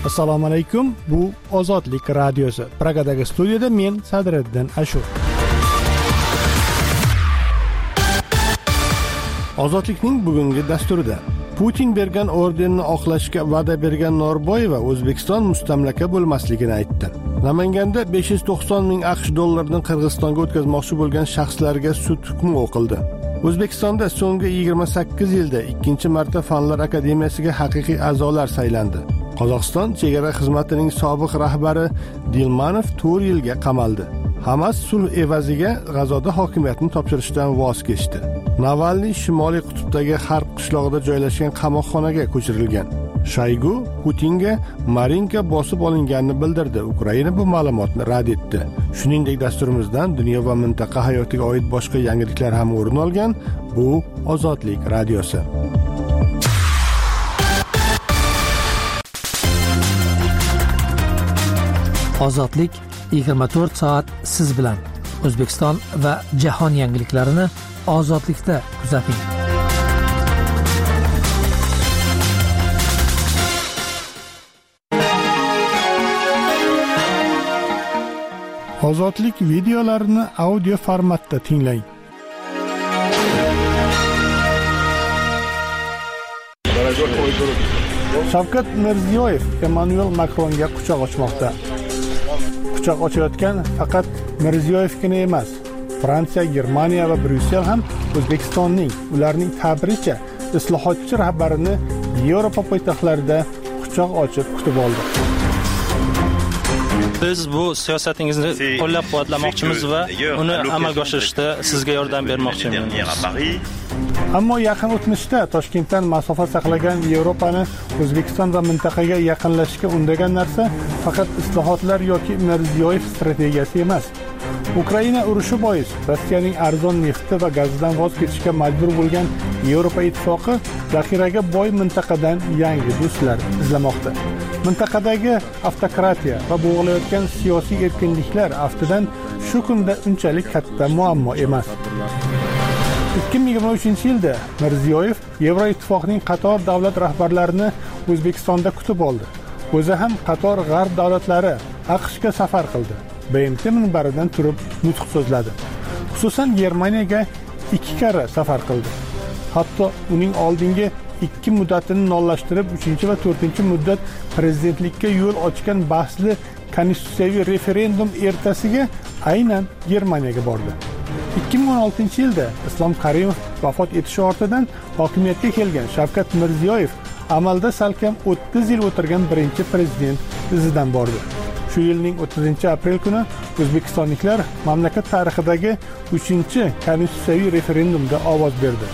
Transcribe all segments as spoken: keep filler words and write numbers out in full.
Assalomu alaykum. Bu Ozodlik radiosi. Pragadagi studiyada men Sadriddin Ashur. Ozodlikning bugungi dasturida Putin bergan ordenni oqlashga va'da bergan Norboyeva O'zbekiston mustamlaka bo'lmasligini aytdi. Namanganda besh yuz to'qson ming AQSh dollaridan Qirg'izistonga o'tkazmoqchi bo'lgan shaxslarga sud hukmi o'qildi. O'zbekistonda so'nggi yigirma sakkiz yilda ikkinchi marta Fanlar akademiyasiga haqiqiy a'zolar saylandi. Qozog'iston chegara xizmatining sobiq rahbari Dilmanov to'rt yilga qamaldi. Hamas sulh evaziga G'azoda hokimiyatni topshirishdan voz kechdi. Navalniy Shimoliy qutbdagi Harb qishlog'ida joylashgan qamoqxonaga ko'chirilgan. Shoygu Putinga Marinka bosib olinganini bildirdi. Ukraina bu ma'lumotni rad etdi. Shuningdek, dasturimizdan dunyo va mintaqa hayotiga oid boshqa yangiliklar ham o'rin olgan. Bu Ozodlik radiosi. Ozodlik yigirma to'rt soat siz bilan. O'zbekiston va jahon yangiliklarini Ozodlikda kuzating. Ozodlik videolarini audio formatda tinglang. Shavkat Mirziyoyev Emmanuel Makronga quchoq ochmoqda. Quchoq ochayotgan faqat Mirziyoyevgina emas. Fransiya, Germaniya va Bryussel ham O'zbekistonning, ularning ta'biricha islohotchi rahbarini Yevropa poytaxtlarida quchoq ochib kutib oldi. Biz bu siyosatingizni qo'llab-quvvatlamoqchimiz va uni amalga oshirishda sizga yordam bermoqchimiz. Ammo yaqin o'tmishda Toshkentdan masofa saqlagan Yevropani O'zbekiston va mintaqaga yaqinlashishga undagan narsa faqat islohotlar yoki Mirziyoyev strategiyasi emas. Ukraina urushi bois Rossiyaning arzon nefti va gazidan voz kechishga majbur bo'lgan Yevropa ittifoqi zaxiraga boy mintaqadan yangi do'stlar izlamoqda. Mintaqadagi avtokratiya va bo'g'ilayotgan siyosiy erkinliklar aftidan shu kunda unchalik katta muammo emas. ikki ming yigirma uchinchi yilda Mirziyoyev Yevroittifoqning qator davlat rahbarlarini O'zbekistonda kutib oldi. O'zi ham qator g'arb davlatlari AQShga safar qildi. B M T minbaridan turib nutq so'zladi. Xususan Germaniyaga ikki karra safar qildi. Hatto uning oldingi ikki muddatini nollashtirib, uchinchi va to'rtinchi muddat prezidentlikka yo'l ochgan bahsli konstitutsiyaviy referendum ertasiga aynan Germaniyaga bordi. ikki ming o'n oltinchi yilda Islom Karimov vafot etishi ortidan hokimiyatga kelgan Shavkat Mirziyoyev amalda salkam o'ttiz yil o'tirgan birinchi prezident izidan bordi. Shu yilning o'ttizinchi aprel kuni o'zbekistonliklar mamlakat tarixidagi uchinchi konstitutsiyaviy referendumda ovoz berdi.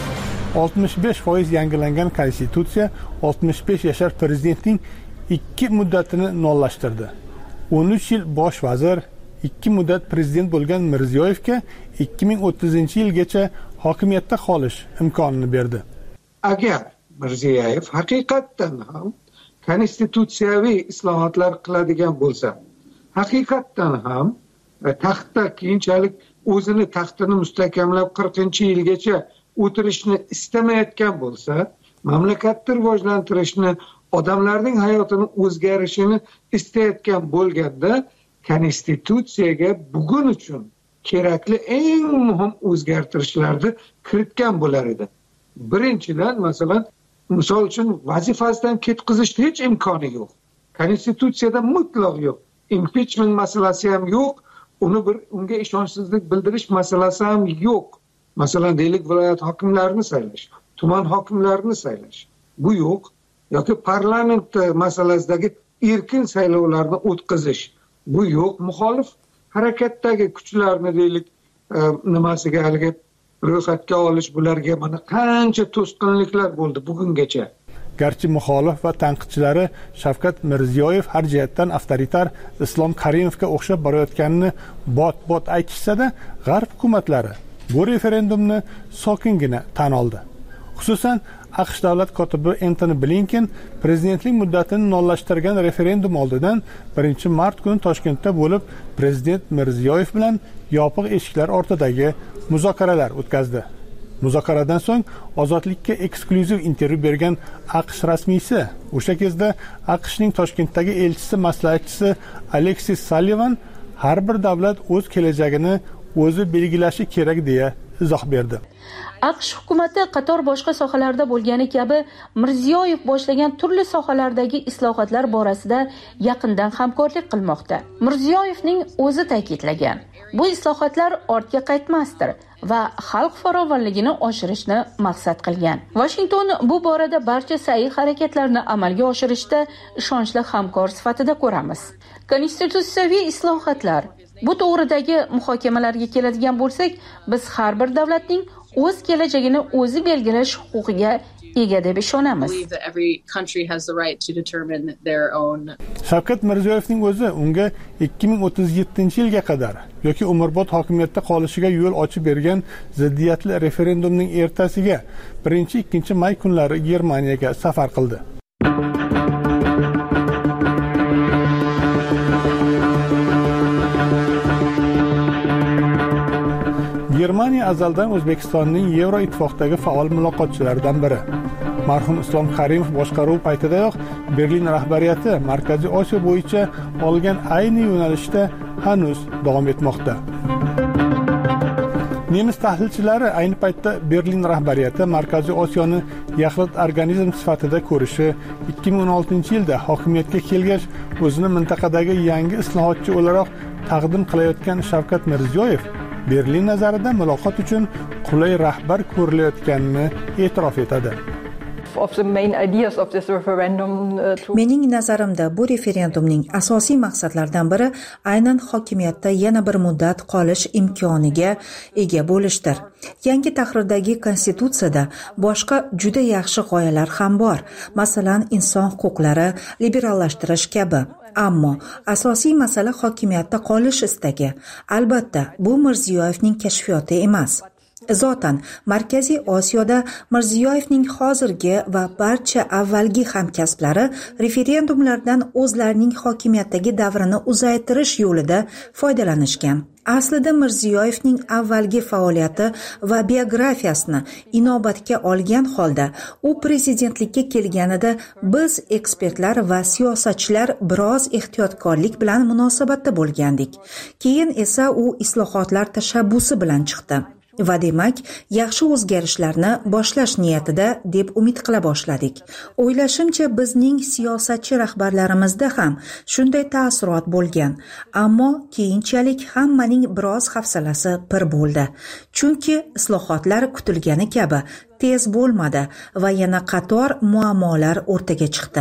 oltmish besh foiz yangilangan konstitutsiya oltmish besh yashar prezidentning ikki muddatini nollashtirdi. o'n uch yil bosh vazir, ikki muddat prezident bo'lgan Mirziyoyevga ikki ming o'ttizinchi yilgacha hokimiyatda qolish imkonini berdi. Agar Mirziyoyev haqiqatdan ham konstitutsiyaviy islohotlar qiladigan bo'lsa, haqiqatdan ham taxtda keyinchalik o'zini taxtini mustahkamlab qirqinchi yilgacha o'tirishni istamayotgan bo'lsa, mamlakatni rivojlantirishni, odamlarning hayotini o'zgarishini istayotgan bo'lganda konstitutsiyaga bugun uchun kerakli eng muhim o'zgartirishlarni kiritgan bo'lar edi. Birinchidan, masalan, misol uchun vazifasidan ketkazishning hech imkoni yo'q. Konstitutsiyada mutlaq yo'q. Impeachment masalasi ham yo'q. Uni bir unga ishonchsizlik bildirish masalasi ham yo'q. Masalan, deylik viloyat hokimlarini saylash, tuman hokimlarini saylash. Bu yo'q. Yoki parlament masalasidagi erkin saylovlarni o'tkazish. Bu yo'q. Muxolif harakatdagi kuchlarni deylik nimasiga haligi ro'yxatga olish, bularga mana qancha to'sqinliklar bo'ldi bugungacha. Garchi muxolif va tanqidchilari Shavkat Mirziyoyev har jihatdan avtoritar Islom Karimovga o'xshab borayotganini bot-bot aytishsa-da, g'arb hukumatlari bu referendumni sokingina tan oldi. Xususan, AQSh davlat kotibi Antony Blinken prezidentlik muddatini nollashtirgan referendum oldidan birinchi mart kuni Toshkentda bo'lib, prezident Mirziyoyev bilan yopiq eshiklar ortidagi muzokaralar o'tkazdi. Muzokaradan so'ng Ozodlikka eksklyuziv intervyu bergan AQSh rasmiysi, o'sha kezda AQShning Toshkentdagi elchisi maslahatchisi Aleksis Sallivan har bir davlat o'z kelajagini o'zi belgilashi kerak deya izoh berdi. AQSh hukumati qator boshqa sohalarda bo'lgani kabi Mirziyoyev boshlagan turli sohalardagi islohotlar borasida yaqindan hamkorlik qilmoqda. Mirziyoyevning o'zi ta'kidlagan, bu islohotlar ortga qaytmasdir va xalq farovonligini oshirishni maqsad qilgan. Washington bu borada barcha sa'y harakatlarni amalga oshirishda ishonchli hamkor sifatida ko'ramiz. Konstitutsiyaviy islohotlar, bu to'g'ridagi muhokamalarga keladigan bo'lsak, biz har bir davlatning o'z kelajagini o'zi belgilash huquqiga ega deb ishonamiz. Shavkat Mirziyoyevning o'zi unga ikki ming o'ttiz yettinchi yilga qadar yoki umrbod hokimiyatda qolishiga yo'l ochib bergan ziddiyatli referendumning ertasiga birinchi ikkinchi may kunlari Germaniyaga safar qildi. Germaniya azaldan O'zbekistonning Yevroittifoqdagi faol muloqotchilaridan biri. Marhum Islom Karimov boshqaruvi paytidayoq Berlin rahbariyati Markaziy Osiyo bo'yicha olgan ayni yo'nalishda hanuz davom etmoqda. Nemis tahlilchilari ayni paytda Berlin rahbariyati Markaziy Osiyoni yaxlit organizm sifatida ko'rishi, ikki ming o'n oltinchi yilda hokimiyatga kelgach, o'zini mintaqadagi yangi islohotchi o'laroq taqdim qilayotgan Shavkat Mirziyoyev Berlin nazarida muloqot uchun qulay rahbar ko'rilayotganini e'tirof etadi. Mening nazarimda bu referendumning asosiy maqsadlaridan biri aynan hokimiyatda yana bir muddat qolish imkoniga ega bo'lishdir. Yangi tahrirdagi konstitutsiyada boshqa juda yaxshi g'oyalar ham bor, masalan, inson huquqlari liberallashtirish kabi. Ammo asosiy masala hokimiyatda qolish istagi. Albatta, bu Mirziyoyevning kashfiyoti emas. Zotan, Markaziy Osiyoda Mirziyoyevning hozirgi va barcha avvalgi hamkasblari referendumlardan o'zlarining hokimiyatdagi davrini uzaytirish yo'lida foydalanishgan. Aslida Mirziyoyevning avvalgi faoliyati va biografiyasini inobatga olgan holda u prezidentlikka kelganida biz ekspertlar va siyosatchilar biroz ehtiyotkorlik bilan munosabatda bo'lgandik. Keyin esa u islohotlar tashabbusi bilan chiqdi. Va demak, yaxshi o'zgarishlarni boshlash niyatida deb umid qila boshladik. O'ylashimcha, bizning siyosatchi rahbarlarimizda ham shunday taassurot bo'lgan, ammo keyinchalik hammaning biroz hafsalasi pir bo'ldi. Chunki islohotlar kutilgani kabi tez bo'lmadi va yana qator muammolar o'rtaga chiqdi.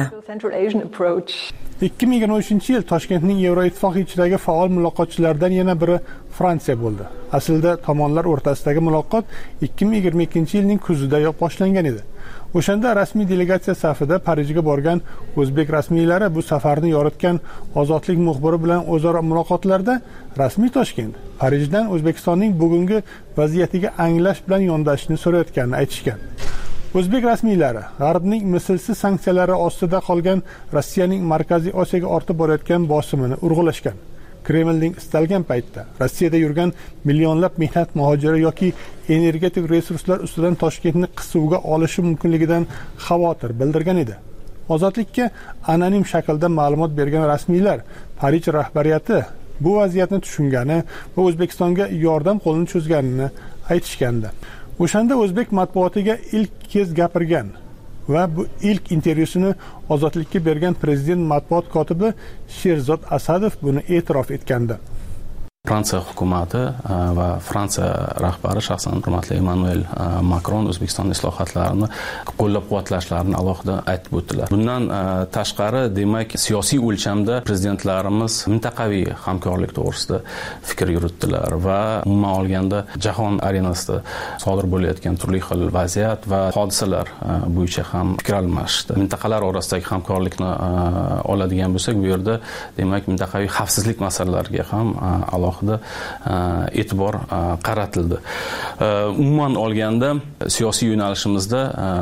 ikki ming yigirma uchinchi yil Toshkentning Yevroittifoq ichidagi faol muloqotchilaridan yana biri Fransiya bo'ldi. Aslida tomonlar o'rtasidagi muloqot ikki ming yigirma ikkinchi yilning kuzidayoq boshlangan edi. O'shanda rasmiy delegatsiya safida Parijga borgan o'zbek rasmiylari bu safarni yoritgan Ozodlik muxbiri bilan o'zaro muloqotlarda rasmiy Toshkent Parijdan O'zbekistonning bugungi vaziyatiga anglash bilan yondashishni so'rayotganini aytishgan. O'zbek rasmiylari G'arbning mislsiz sanksiyalari ostida qolgan Rossiyaning Markaziy Osiyoga ortib borayotgan bosimini urg'ulashgan. Kremlning istalgan paytda Rossiyada yurgan millionlab mehnat muhojiri yoki energetik resurslar ustidan Toshkentni qisuvga olishi mumkinligidan xavotir bildirgan edi. Ozodlikka anonim shaklda ma'lumot bergan rasmiylar Parij rahbariyati bu vaziyatni tushungani va O'zbekistonga yordam qo'lini cho'zganini aytishgandi. O'shanda o'zbek matbuotiga ilk kez gapirgan va bu ilk intervyusini Ozodlikka bergan prezident matbuot kotibi Sherzod Asadov buni e'tirof etgandi. Fransiya hukumati va Fransiya rahbari shaxsan hurmatli Emmanuel Makron O'zbekiston islohotlarini qo'llab-quvvatlashlarini alohida aytib o'tdilar. Bundan tashqari, demak, siyosiy o'lchamda prezidentlarimiz mintaqaviy hamkorlik to'g'risida fikr yuritdilar va umuman olganda jahon arenasida sodir bo'layotgan turli xil vaziyat va hodisalar bo'yicha ham fikr almashishdi. Mintaqalar orasidagi hamkorlikni oladigan bo'lsak, bu yerda demak mintaqaviy xavfsizlik masalalariga ham alohida e'tibor qaratildi. Umuman olganda siyosiy yo'nalishimizda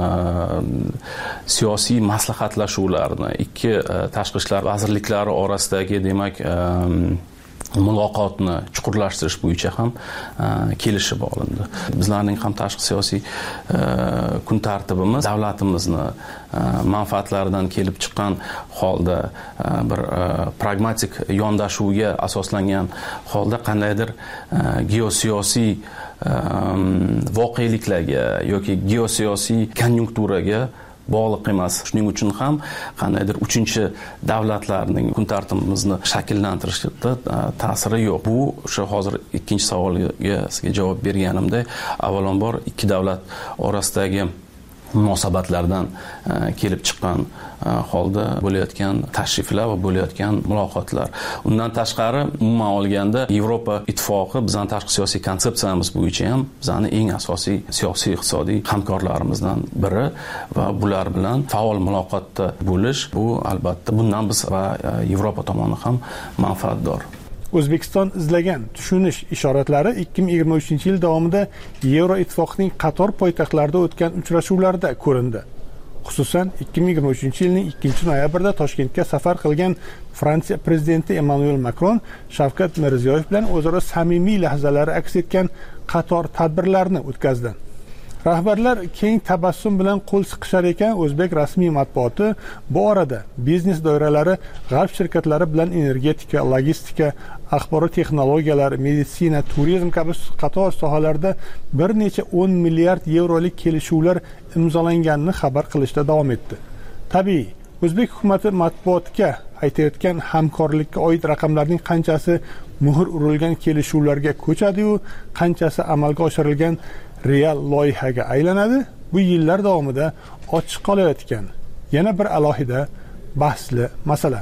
siyosiy maslahatlashuvlarni ikki tashqi ishlar vazirliklari orasidagi demak muloqotni chuqurlashtirish bo'yicha ham kelishib olindi. Bizlarning ham tashqi siyosiy kun tartibimiz davlatimizni manfaatlaridan kelib chiqqan holda bir pragmatik yondashuvga asoslangan holda qandaydir geosiyosiy voqeliklarga yoki geosiyosiy konjunkturaga bog'liq emas. Shuning uchun ham qandaydir uchinchi davlatlarning kun tartibimizni shakllantirishda ta'siri yo'q. Bu o'sha hozir ikkinchi savolga sizga javob berganimda avvalambor ikki davlat orasidagi munosabatlardan kelib chiqqan holda bo'layotgan tashriflar va bo'layotgan muloqotlar. Undan tashqari umuman olganda Yevropa ittifoqi bizning tashqi siyosiy konsepsiyamiz bo'yicha ham bizning eng asosiy siyosiy iqtisodiy hamkorlarimizdan biri va bular bilan faol muloqotda bo'lish bu albatta bundan biz va Yevropa tomoni ham manfaatdor. O'zbekiston izlagan tushunish ishoratlari ikki ming yigirma uchinchi yil davomida Yevroittifoqning qator poytaxtlarida o'tgan uchrashuvlarda ko'rindi. Xususan, ikki ming yigirma uchinchi yilning ikkinchi noyabrida Toshkentga safar qilgan Fransiya prezidenti Emmanuel Macron Shavkat Mirziyoyev bilan o'zaro samimiy lahzalar aks etgan qator tadbirlarni o'tkazdi. Rahbarlar keng tabassum bilan qo'l siqishar ekan, o'zbek rasmiy matbuoti bu orada biznes doiralari g'arb shirkatlari bilan energetika, logistika, axborot texnologiyalari, meditsina, turizm kabi qator sohalarda bir necha o'n milliard yevrolik kelishuvlar imzolanganini xabar qilishda davom etdi. Tabiiy, o'zbek hukumati matbuotga aytayotgan hamkorlikka oid raqamlarning qanchasi muhr urilgan kelishuvlarga ko'chadi-yu, qanchasi amalga oshirilgan real loyihaga aylanadi, bu yillar davomida ochiq qolayotgan yana bir alohida bahsli masala.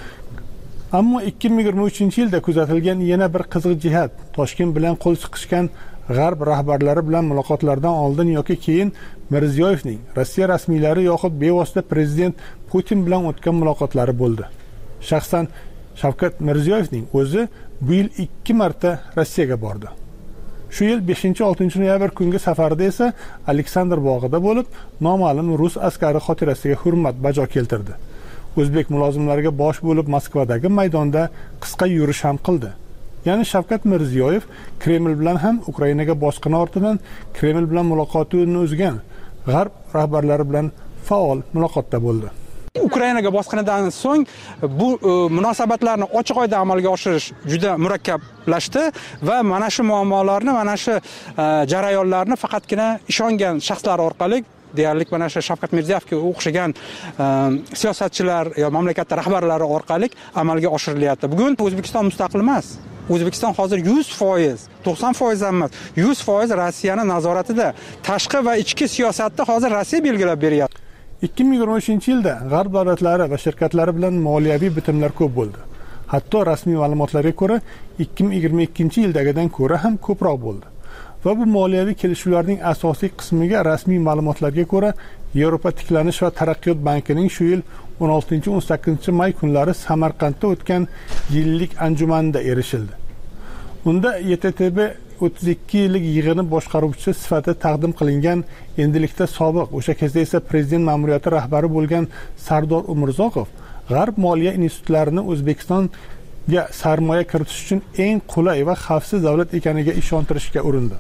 Ammo ikki ming yigirma uchinchi yilda kuzatilgan yana bir qiziq jihat Toshkent bilan qo'l siqishgan g'arb rahbarlari bilan muloqotlardan oldin yoki keyin Mirziyoyevning Rossiya rasmiylari yoxud bevosita prezident Putin bilan o'tgan muloqotlari bo'ldi. Shaxsan Shavkat Mirziyoyevning o'zi bu yil ikki marta Rossiyaga bordi. Shu yil beshinchi oltinchi noyabr kungi safarda esa Aleksandr bog'ida bo'lib, noma'lum rus askari xotirasiga hurmat bajo keltirdi. O'zbek mulozimlariga bosh bo'lib Moskvadagi maydonda qisqa yurish ham qildi. Ya'ni Shavkat Mirziyoyev Kreml bilan ham Ukrainaga bosqini ortidan Kreml bilan muloqotini uzgan g'arb rahbarlari bilan faol muloqotda bo'ldi. Ukrainaga bosqinidan so'ng bu munosabatlarni ochiq oyda amalga oshirish juda murakkablashdi va mana shu muammolarni, mana shu jarayonlarni faqatgina ishongan shaxslar orqali deyarli mana shu Shavkat Mirziyoyevga o'xshagan siyosatchilar yoki mamlakat rahbarlari orqali amalga oshirilyapti. Bugun O'zbekiston mustaqil emas. O'zbekiston hozir yuz foiz, to'qson foiz emas, yuz foiz Rossiyaning nazoratida. Tashqi va ichki siyosatni hozir Rossiya belgilab beryapti. ikki ming yigirma uchinchi yilda g'arb davlatlari va shirkatlari bilan moliyaviy bitimlar ko'p bo'ldi. Hatto rasmiy ma'lumotlarga ko'ra ikki ming yigirma ikkinchi yildagidan ko'ra ham ko'proq bo'ldi. Va bu moliyaviy kelishuvlarning asosiy qismiga rasmiy ma'lumotlarga ko'ra Yevropa tiklanish va taraqqiyot bankining shu yil o'n oltinchi o'n sakkizinchi may kunlari Samarqandda o'tgan yillik anjumanida erishildi. Unda Y T T B o'ttiz ikki yillik yig'ini boshqaruvchisi sifatida taqdim qilingan, endilikda sobiq, o'sha kezda esa prezident ma'muriyati rahbari bo'lgan Sardor Umurzoqov g'arb moliya institutlarini O'zbekistonga sarmoya kiritish uchun eng qulay va xavfsiz davlat ekaniga ishontirishga urindi.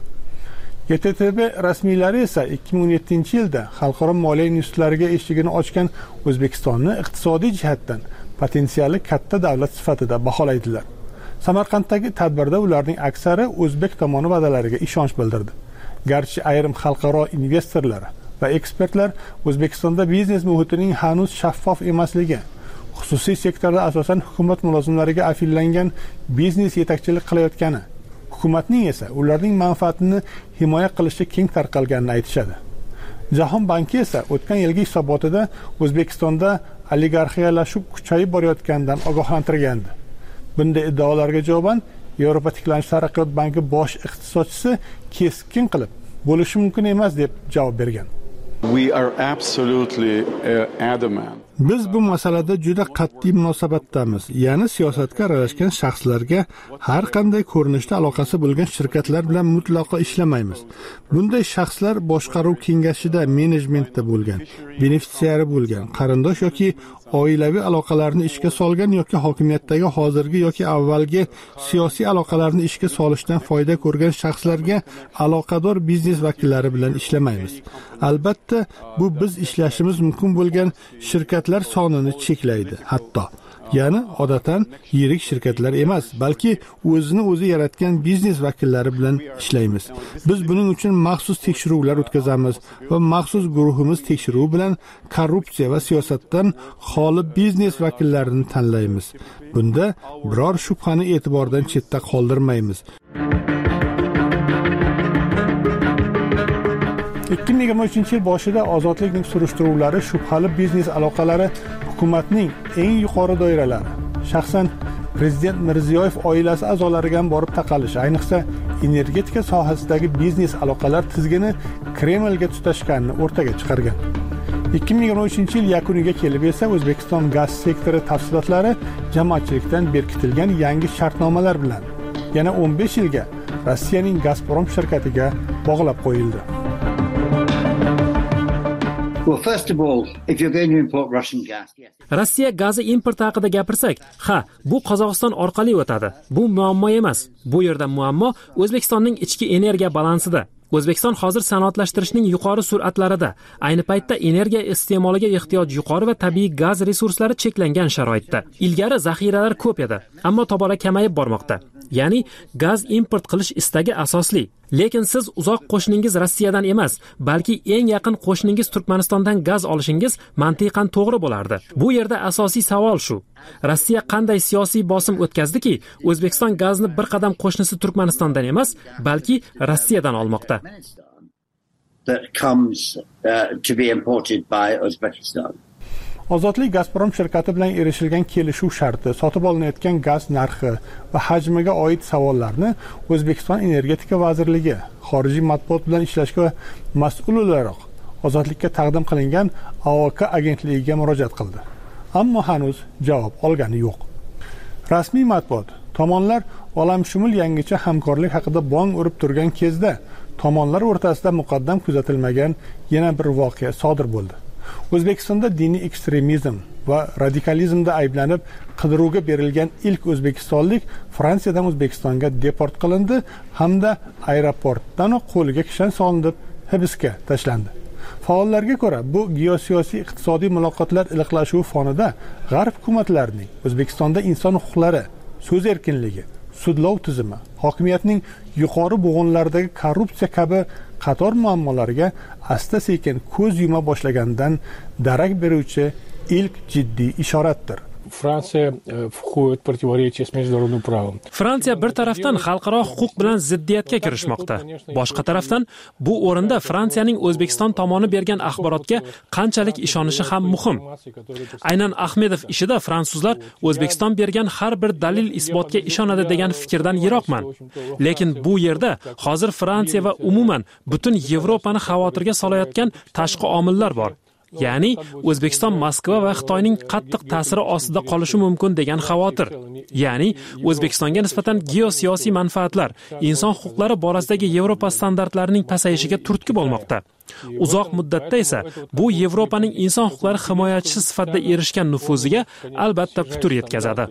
Y T T B rasmiylari esa ikki ming o'n yettinchi yilda xalqaro moliya institutlariga eshigini ochgan O'zbekistonni iqtisodiy jihatdan potensiali katta davlat sifatida baholaydilar. Samarqanddagi tadbirda ularning aksari o'zbek tomoni va'dalariga ishonch bildirdi. Garchi ayrim xalqaro investorlar va ekspertlar O'zbekistonda biznes muhitining hanuz shaffof emasligi, xususiy sektorda asosan hukumat mulozimlariga afillangan biznes yetakchilik qilayotgani, hukumatning esa ularning manfaatini himoya qilishga keng tarqalganini aytishadi. Jahon banki esa o'tgan yilgi hisobotida O'zbekistonda oligarxiyalashuv kuchayib borayotganidan ogohlantirgandi. Bunday iddaolarga javoban Yevropa tiklanish taraqqiyot banki bosh iqtisodchisi keskin qilib bo'lishi mumkin emas deb javob bergan. We are absolutely uh, adamant. Biz bu masalada juda qat'iy munosabatdamiz. Ya'ni siyosatga aralashgan shaxslarga har qanday ko'rinishda aloqasi bo'lgan shirkatlar bilan mutlaqo ishlamaymiz. Bunday shaxslar boshqaruv kengashida, menejmentda bo'lgan, benefitsiari bo'lgan, qarindosh yoki oilaviy aloqalarni ishga solgan yoki hokimiyatdagi hozirgi yoki avvalgi siyosiy aloqalarni ishga solishdan foyda ko'rgan shaxslarga aloqador biznes vakillari bilan ishlamaymiz. Albatta, bu biz ishlashimiz mumkin bo'lgan shirkatlar sonini cheklaydi, hatto. Ya'ni odatan yirik shirkatlar emas, balki o'zini o'zi yaratgan biznes vakillari bilan ishlaymiz. Biz buning uchun maxsus tekshiruvlar o'tkazamiz va maxsus guruhimiz tekshiruvi bilan korrupsiya va siyosatdan xoli biznes vakillarini tanlaymiz. Bunda biror shubhani e'tibordan chetda qoldirmaymiz. ikki ming yigirma uchinchi yil boshida ozodlikning surishtiruvlari shubhali biznes aloqalari hukumatning eng yuqori doiralari, shaxsan prezident Mirziyoyev oilasi a'zolariga borib taqalish, ayniqsa energetika sohasidagi biznes aloqalar tizgini Kremlga tutashganini o'rtaga chiqargan. ikki ming yigirma uchinchi yil yakuniga kelib esa O'zbekiston gaz sektori tafsilotlari jamoatchilikdan berkitilgan yangi shartnomalar bilan yana o'n besh yilga Rossiyaning Gazprom shirkatiga bog'lab qo'yildi. Rossiya gazi importi haqida gapirsak, ha, bu Qozog'iston orqali o'tadi. Bu muammo emas. Bu yerda muammo O'zbekistonning ichki energiya balansida. O'zbekiston hozir sanoatlashtirishning yuqori sur'atlarida. Ayni paytda energiya iste'moliga ehtiyoj yuqori va tabiiy gaz resurslari cheklangan sharoitda. Ilgari zaxiralar ko'p edi, ammo tobora kamayib bormoqda. Ya'ni gaz import qilish istagi asosli. Lekin siz uzoq qo'shningiz Rossiyadan emas, balki eng yaqin qo'shningiz Turkmanistondan gaz olishingiz mantiqan to'g'ri bo'lardi. Bu yerda asosiy savol shu. Rossiya qanday siyosiy bosim o'tkazdiki, O'zbekiston gazni bir qadam qo'shnisi Turkmanistondan emas, balki Rossiyadan olmoqda. Ozodlik Gazprom shirkati bilan erishilgan kelishuv sharti, sotib olinayotgan gaz narxi va hajmiga oid savollarni O'zbekiston Energetika vazirligi xorijiy matbuot bilan ishlashga mas'ul o'laroq Ozodlikka taqdim qilingan A O K agentligiga murojaat qildi. Ammo hanuz javob olgani yo'q. Rasmiy matbuot tomonlar olamshumul yangicha hamkorlik haqida bong urib turgan kezda tomonlar o'rtasida muqaddam kuzatilmagan yana bir voqea sodir bo'ldi. O'zbekistonda diniy ekstremizm va radikalizmda ayblanib qidiruvga berilgan ilk o'zbekistonlik Fransiyadan O'zbekistonga deport qilindi hamda aeroportdan qo'liga kishan solinib hibsga tashlandi. Faollarga ko'ra, bu geosiyosiy iqtisodiy muloqotlar iliqlashuvi fonida g'arb hukumatlarining O'zbekistonda inson huquqlari, so'z erkinligi, sudlov tizimi, hokimiyatning yuqori bo'g'inlaridagi korrupsiya kabi qator muammolariga asta-sekin ko'z yuma boshlaganidan darak beruvchi ilk jiddiy ishoratdir. Fransiya входит в противоречие с международным правом. Fransiya bir tarafdan xalqaro huquq bilan ziddiyatga kirishmoqda. Boshqa tarafdan bu o'rinda Fransiyaning O'zbekiston tomoni bergan axborotga qanchalik ishonishi ham muhim. Aynan Ahmedov ishida fransuzlar O'zbekiston bergan har bir dalil isbotga ishonadi degan fikrdan yiroqman. Lekin bu yerda hozir Fransiya va umuman butun Yevropani xavotirga solayotgan tashqi omillar bor. Ya'ni O'zbekiston Moskva va Xitoyning qattiq ta'siri ostida qolishi mumkin degan xavotir. Ya'ni O'zbekistonga nisbatan geosiyosiy manfaatlar, inson huquqlari borasidagi Yevropa standartlarining pasayishiga turtki bo'lmoqda. Uzoq muddatda esa bu Yevropaning inson huquqlari himoyachisi sifatida erishgan nufuziga albatta putur yetkazadi.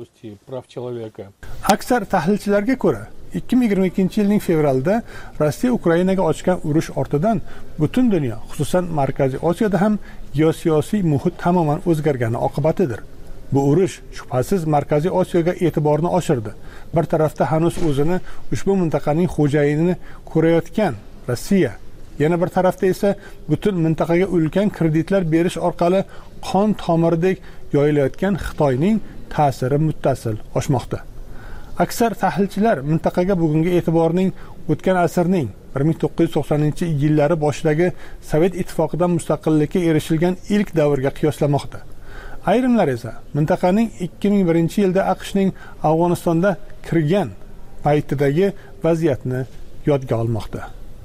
Aksar tahlilchilarga ko'ra, ikki ming yigirma ikkinchi yilning fevralida Rossiya Ukrainaga ochgan urush ortidan butun dunyo, xususan Markaziy Osiyoda ham geosiyosiy muhit tamoman o'zgargani oqibatidir. Bu urush shubhasiz Markaziy Osiyoga e'tiborni oshirdi. Bir tarafda hanuz o'zini ushbu mintaqaning xo'jayinini ko'rayotgan Rossiya, yana bir tarafda esa butun mintaqaga ulkan kreditlar berish orqali qon tomiridek yoyilayotgan Xitoyning ta'siri muttasil oshmoqda. Aksar tahlilchilar mintaqaga bugungi e'tiborning o'tgan asrning bir ming to'qqiz yuz to'qsoninchi yillari boshidagi Sovet ittifoqidan mustaqillikka erishilgan ilk davrga qiyoslamoqda. Ayrimlar esa mintaqaning ikki ming birinchi yilda AQShning Afg'onistonda kirgan paytidagi vaziyatni yodga olmoqda.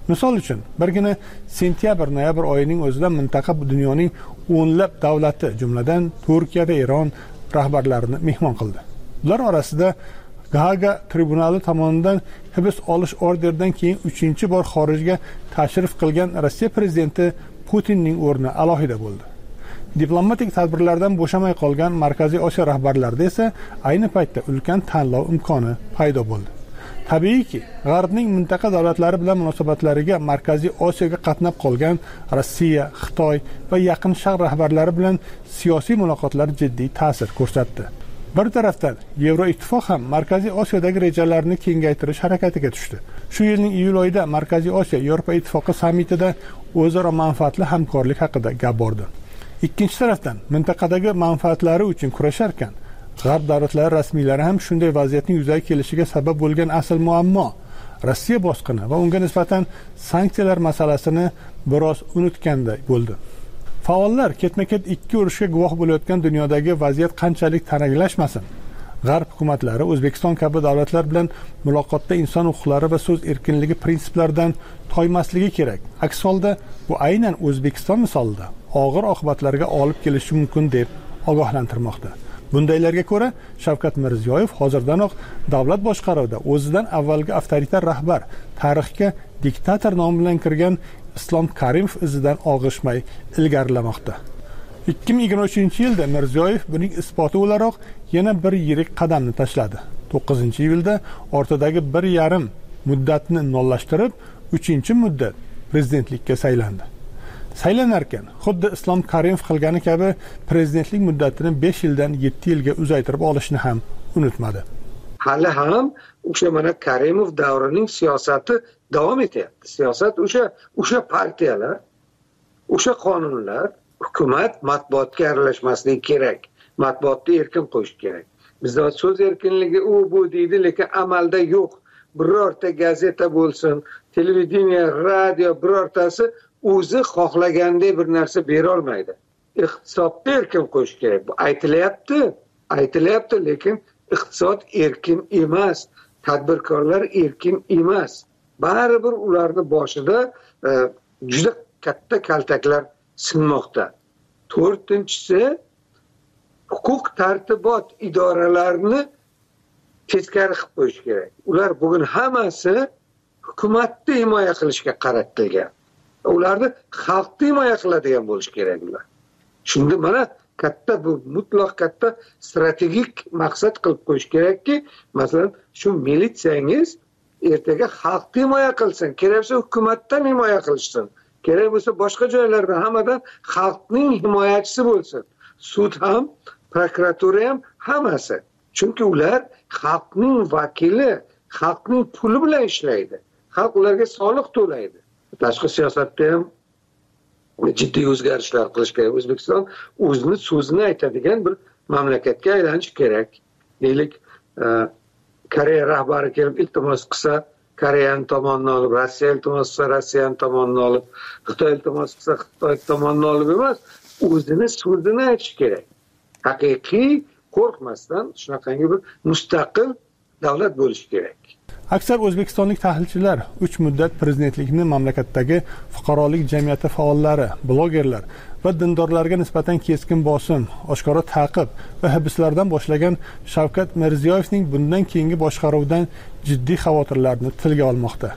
Misol uchun, birgina sentyabr-noyabr oyining o'zida mintaqa dunyoning o'nlab davlati, jumladan Turkiyada Eron rahbarlarini mehmon qildi. Ular orasida Gaaga tribunali tomonidan hibs olish orderidan keyin uchinchi bor xorijga tashrif qilgan Rossiya prezidenti Putinning o'rni alohida bo'ldi. Diplomatik tadbirlardan bo'shamay qolgan Markaziy Osiyo rahbarlarida esa ayni paytda ulkan tanlov imkoni paydo bo'ldi. Tabiiyki, G'arbning mintaqa davlatlari bilan munosabatlariga Markaziy Osiyoga qatnab qolgan Rossiya, Xitoy va Yaqin Sharq rahbarlari bilan siyosiy muloqotlar jiddiy ta'sir ko'rsatdi. Bir tarafdan Yevroittifoq ham Markaziy Osiyodagi rejalarini kengaytirish harakatiga tushdi. Shu yilning iyul oyida Markaziy Osiyo Yevropa ittifoqi sammitida o'zaro manfaatli hamkorlik haqida gap bordi. Ikkinchi tarafdan mintaqadagi manfaatlari uchun kurasharkan, G'arb davlatlari rasmiylari ham shunday vaziyatning yuzaga kelishiga sabab bo'lgan asl muammo Rossiya bosqini va unga nisbatan sanksiyalar masalasini biroz unutganday bo'ldi. Faollar ketma-ket ikki urushga guvoh bo'layotgan dunyodagi vaziyat qanchalik taraglashmasin, G'arb hukumatlari O'zbekiston kabi davlatlar bilan muloqotda inson huquqlari va so'z erkinligi prinsiplaridan toymasligi kerak. Aks holda bu aynan O'zbekiston misolida og'ir oqibatlarga olib kelishi mumkin deb ogohlantirmoqda. Bundaylarga ko'ra, Shavkat Mirziyoyev hozirdanoq davlat boshqaruvida o'zidan avvalgi avtoritar rahbar, tarixga diktator nomi bilan kirgan Islom Karimov izidan og'ishmay ilgarilamoqda. ikki ming yigirma uchinchi yilda Mirziyoyev buning isboti o'laroq yana bir yirik qadamni tashladi. to'qqizinchi iyulda ortidagi bir yarim muddatni nollashtirib, uchinchi muddat prezidentlikka saylandi. Saylanarkan, xuddi Islom Karimov qilgani kabi prezidentlik muddatini besh yildan yetti yilga uzaytirib olishni ham unutmadi. Hali ham o'sha mana Karimov davrining siyosati davom etyapti. Siyosat o'sha o'sha partiyalar, o'sha qonunlar, hukumat matbuotga aralashmasligi kerak. Matbuotni erkin qo'yish kerak. Bizda so'z erkinligi u bu deydi, lekin amalda yo'q. Birorta gazeta bo'lsin, televideniya, radio birortasi o'zi xohlagandek bir narsa bera olmaydi. Iqtisodni erkin qo'yish kerak. Bu aytilyapti, aytilyapti, lekin iqtisod erkin emas, tadbirkorlar erkin emas. Baribir ularning boshida e, juda katta kaltaklar sinmoqda. To'rtinchisi, huquq tartibot idoralarini teskari qilib qo'yish kerak. Ular bugun hammasi hukumatni himoya qilishga qaratilgan. Ularni xalqni himoya qiladigan bo'lish kerak ular. Shunda mana katta bu mutlaq katta strategik maqsad qilib qo'yish kerakki, masalan, shu militsiyangiz ertaga xalqni himoya qilsin, kerak bo'lsa hukumatdan himoya qilishsin, kerak bo'lsa boshqa joylarda hammadan xalqning himoyachisi bo'lsin. Sud ham, prokuratura ham hammasi. Chunki ular xalqning vakili, xalqning puli bilan ishlaydi. Xalq ularga soliq to'laydi. Tashqi siyosatda ham jiddiy o'zgarishlar qilish kerak. O'zbekiston o'zini so'zini aytadigan bir mamlakatga aylanish kerak. Deylik, Koreya rahbari kelib iltimos qilsa, Koreyani tomonidan olib, Rossiya iltimos qilsa, Rossiyani tomonidan olib, Xitoy iltimos qilsa, Xitoy tomonidan olib emas, o'zini so'zini aytish kerak. Haqiqiy qo'rqmasdan shunaqangi bir mustaqil davlat bo'lishi kerak. Aksar o'zbekistonlik tahlilchilar uch muddat prezidentlikni mamlakatdagi fuqarolik jamiyati faollari, blogerlar va dindorlarga nisbatan keskin bosim, oshkora ta'qib va hibslardan boshlagan Shavkat Mirziyoyevning bundan keyingi boshqaruvidan jiddiy xavotirlarni tilga olmoqda.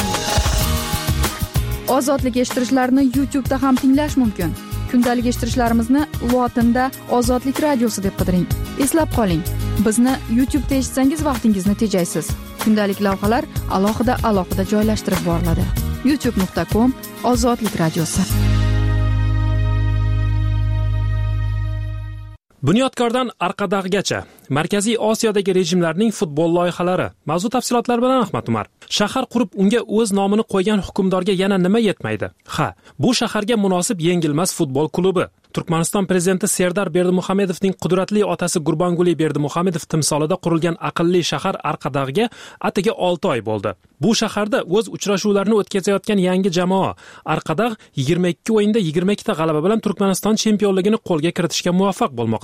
Ozodlik eshittirishlarni YouTube da ham tinglash mumkin. Kundalik eshittirishlarimizni lotinda Ozodlik radiosi deb qidiring. Eslab qoling, bizni YouTube da eshitsangiz vaqtingizni tejaysiz. Kundalik lavhalar alohida alohida joylashtirib boriladi. youtube nuqta com Ozodlik radiosi. Bunyodkordan Arqadag'gacha Markaziy Osiyodagi rejimlarning futbol loyihalari. Mavzu tafsilotlar bilan Ahmad Umar. Shahar qurib unga o'z nomini qo'ygan hukmdorga yana nima yetmaydi? Ha, bu shaharga munosib yengilmas futbol klubi. Turkmaniston prezidenti Serdar Berdimuhamedovning qudratli otasi Gurbanguli Berdimuhamedov timsolida qurilgan aqlli shahar Arqadag'ga atigi olti oy bo'ldi. Bu shaharda o'z uchrashuvlarini o'tkazayotgan yangi jamoa Arqadag' yigirma ikki o'yinda yigirma ikkita g'alaba bilan Turkmaniston chempionligini qo'lga kiritishga muvaffaq bo'lmoqda.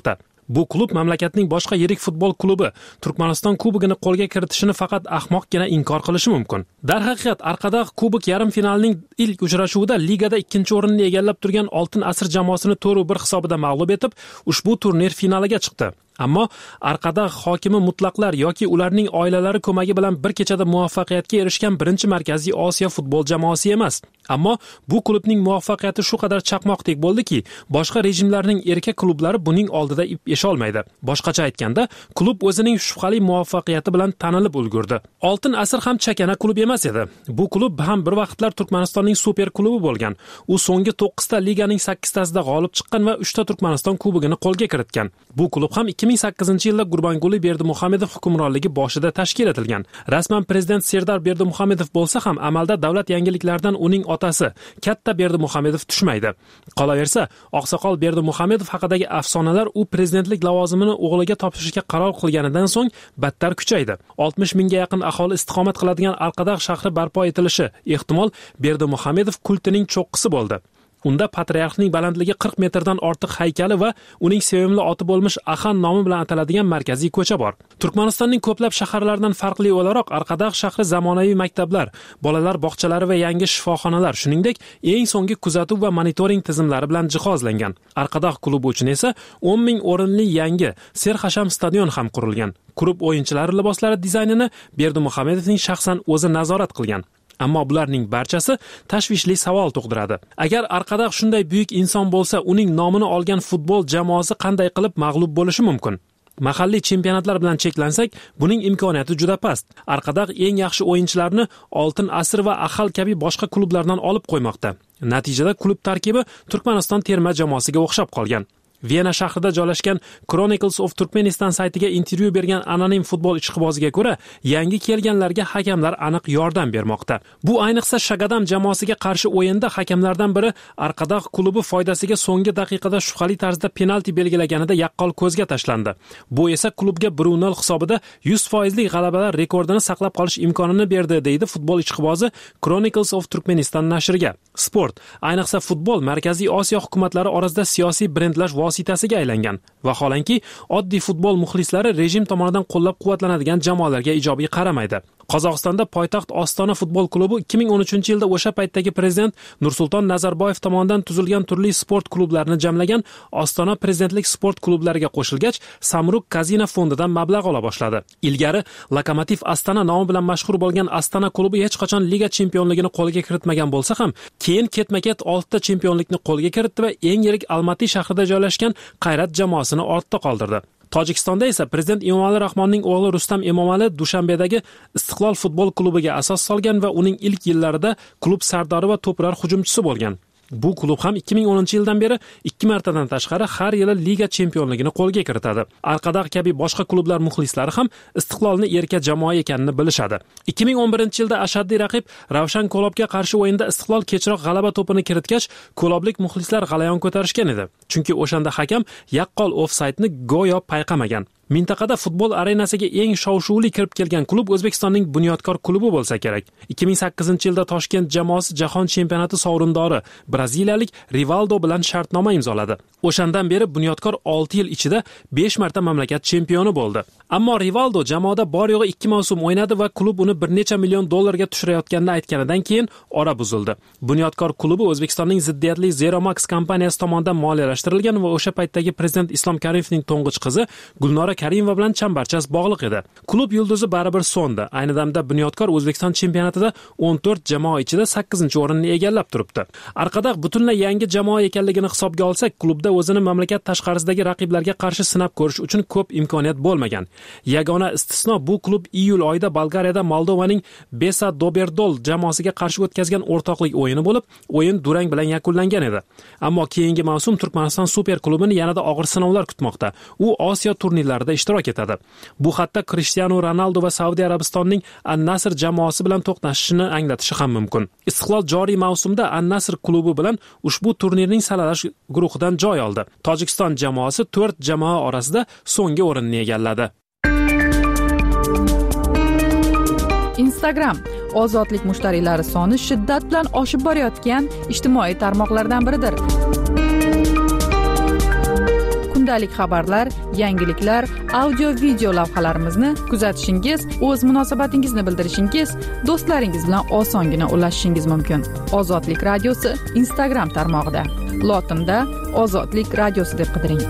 Bu klub mamlakatning boshqa yirik futbol klubi Turkmaniston kubogini qo'lga kiritishini faqat ahmoqgina inkor qilishi mumkin. Darhaqiqat Arqadaq kubok yarim finalining ilk uchrashuvida ligada ikkinchi o'rinni egallab turgan Oltin asr jamoasini to'rt bir hisobida mag'lub etib, ushbu turnir finaliga chiqdi. Ammo Arqadaq hokimi mutlaqlar yoki ularning oilalari ko'magi bilan bir kechada muvaffaqiyatga erishgan birinchi markaziy Osiyo futbol jamoasi emas. Ammo bu klubning muvaffaqiyati shu qadar chaqmoqdek bo'ldiki, boshqa rejimlarning erkak klublari buning oldida ip esholmaydi. Boshqacha aytganda, klub o'zining shubhali muvaffaqiyati bilan tanilib ulgurdi. Oltin asr ham chakana klub emas edi. Bu klub ham bir vaqtlar Turkmanistonning super klubi bo'lgan. U so'nggi to'qqizta liganing sakkiztasida g'olib chiqqan va uchta Turkmaniston kubogini qo'lga kiritgan. Bu klub ham ikki ming sakkizinchi yilda Gurbanguli Berdimuhamedov hukmronligi boshida tashkil etilgan. Rasman prezident Serdar Berdimuhamedov bo'lsa ham amalda davlat yangiliklaridan uning otasi Katta Berdimuhamedov tushmaydi. Qolaversa, oqsoqol Berdimuhamedov haqidagi afsonalar u prezidentlik lavozimini o'g'liga topshirishga qaror qilganidan so'ng battar kuchaydi. oltmish mingga yaqin aholi istiqomat qiladigan Arqadaq shahri barpo etilishi ehtimol Berdimuhamedov kultining cho'qqisi bo'ldi. Unda patriarxning balandligi qirq metrdan ortiq haykali va uning sevimli oti bo'lmish Axan nomi bilan ataladigan markaziy ko'cha bor. Turkmanistonning ko'plab shaharlaridan farqli o'laroq Arqadaq shahri zamonaviy maktablar, bolalar bog'chalari va yangi shifoxonalar, shuningdek, eng so'nggi kuzatuv va monitoring tizimlari bilan jihozlangan. Arqadaq klubi uchun esa o'n ming o'rinli yangi Serxasham stadion ham qurilgan. Klub o'yinchilari liboslari dizaynini Berdimuhamedovning shaxsan o'zi nazorat qilgan. Ammo bularning barchasi tashvishli savol tug'diradi. Agar Arqadaq shunday buyuk inson bo'lsa, uning nomini olgan futbol jamoasi qanday qilib mag'lub bo'lishi mumkin? Mahalliy chempionatlar bilan cheklansak, buning imkoniyati juda past. Arqadaq eng yaxshi o'yinchilarni Oltin asr va Ahal kabi boshqa klublardan olib qo'ymoqda. Natijada klub tarkibi Turkmaniston terma jamoasiga o'xshab qolgan. Viyana shahrida joylashgan Chronicles of Turkmenistan saytiga intervyu bergan anonim futbol ishqiboziga ko'ra, yangi kelganlarga hakamlar aniq yordam bermoqda. Bu ayniqsa Shagadam jamoasiga qarshi o'yinda hakamlardan biri Arqadaq klubi foydasiga so'nggi daqiqada shubhali tarzda penalti belgilaganida yaqqol ko'zga tashlandi. Bu esa klubga bir nol hisobida yuz foiz lik g'alabalar rekordini saqlab qolish imkonini berdi, deydi futbol ishqibozi Chronicles of Turkmenistan nashriga. Sport, ayniqsa futbol Markaziy Osiyo hukumatlari orasida siyosiy brendlash vositasiga aylangan. Vaholanki, oddiy futbol muxlislari rejim tomonidan qo'llab-quvvatlanadigan jamoalarga ijobiy qaramaydi. Qozog'istonda poytaxt Ostona futbol klubi ikki ming o'n uchinchi yilda o'sha paytdagi prezident Nursulton Nazarboyev tomonidan tuzilgan turli sport klublarini jamlagan Ostona prezidentlik sport klublariga qo'shilgach, Samruk Kazino fondidan mablag' ola boshladi. Ilgari Lokomotiv Astana nomi bilan mashhur bo'lgan Astana klubi hech qachon liga chempionligini qo'lga kiritmagan bo'lsa ham, keyin ketma-ket oltita chempionlikni qo'lga kiritdi va eng yirik Almaty shahrida joylashgan Qayrat jamoasini ortda qoldirdi. Tojikistonda esa prezident Emomali Rahmonning o'g'li Rustam Emomali Dushanbedagi Istiqlol futbol klubiga asos solgan va uning ilk yillarida klub sardori va to'plar hujumchisi bo'lgan. Bu klub ham ikki ming o'ninchi yildan beri ikki martadan tashqari har yili liga chempionligini qo'lga kiritadi. Arqadaq kabi boshqa klublar muxlislari ham Istiqlolni erka jamoa ekanini bilishadi. ikki ming o'n birinchi yilda ashaddiy raqib Ravshan Ko'lobga qarshi o'yinda Istiqlol kechroq g'alaba to'pini kiritgach, ko'loblik muxlislar g'alayon ko'tarishgan edi. Chunki o'shanda hakam yaqqol ofsaydni go'yo payqamagan. Mintaqada futbol arenasiga eng shov-shuvli kirib kelgan klub O'zbekistonning Bunyodkor klubi bo'lsa kerak. ikki ming sakkizinchi yilda Toshkent jamoasi jahon chempionati sovrindori braziliyalik Rivaldo bilan shartnoma imzoladi. O'shandan beri Bunyodkor olti yil ichida besh marta mamlakat chempioni bo'ldi. Ammo Rivaldo jamoada bor yo'g'i ikki mavsum o'ynadi va klub uni bir necha million dollarga tushirayotganini aytganidan keyin ora buzildi. Bunyodkor klubi O'zbekistonning ziddiyatli Zeromax kompaniyasi tomonidan moliyalashtirilgan va o'sha paytdagi prezident Islom Karimovning to'ng'ich qizi Gulnora Karimova bilan chambarchas bog'liq edi. Klub yulduzi baribir so'ndi. Ayni damda Bunyodkor O'zbekiston chempionatida o'n to'rt jamoa ichida sakkizinchi o'rinni egallab turibdi. Arqadaq butunlay yangi jamoa ekanligini hisobga olsak, klubda o'zini mamlakat tashqarisidagi raqiblarga qarshi sinab ko'rish uchun ko'p imkoniyat bo'lmagan. Yagona istisno bu klub iyul oyida Bolgariyada Moldovaning Besa Doberdol jamoasiga qarshi o'tkazgan o'rtoqlik o'yini bo'lib, o'yin durang bilan yakunlangan edi. Ammo keyingi mavsum Turkmaniston super klubini yanada og'ir sinovlar kutmoqda. U Osiyo turnirlarida ishtirok etadi. Bu hatto Cristiano Ronaldo va Saudiya Arabistonining An-Nasr jamoasi bilan to'qnashishini anglatishi ham mumkin. Istiqlol joriy mavsumda An-Nasr klubi bilan ushbu turnirning saralash guruhidan joy oldi. Tojikiston jamoasi to'rt jamoa orasida so'nggi o'rinni egalladi. Instagram ozodlik mushtariylari soni shiddat bilan oshib borayotgan ijtimoiy tarmoqlardan biridir. kundalik xabarlar, yangiliklar, audio video lavhalarimizni kuzatishingiz, o'z munosabatingizni bildirishingiz, do'stlaringiz bilan osongina ulashishingiz mumkin. Ozodlik radiosi Instagram tarmog'ida lotinda Ozodlik radiosi deb qidiring.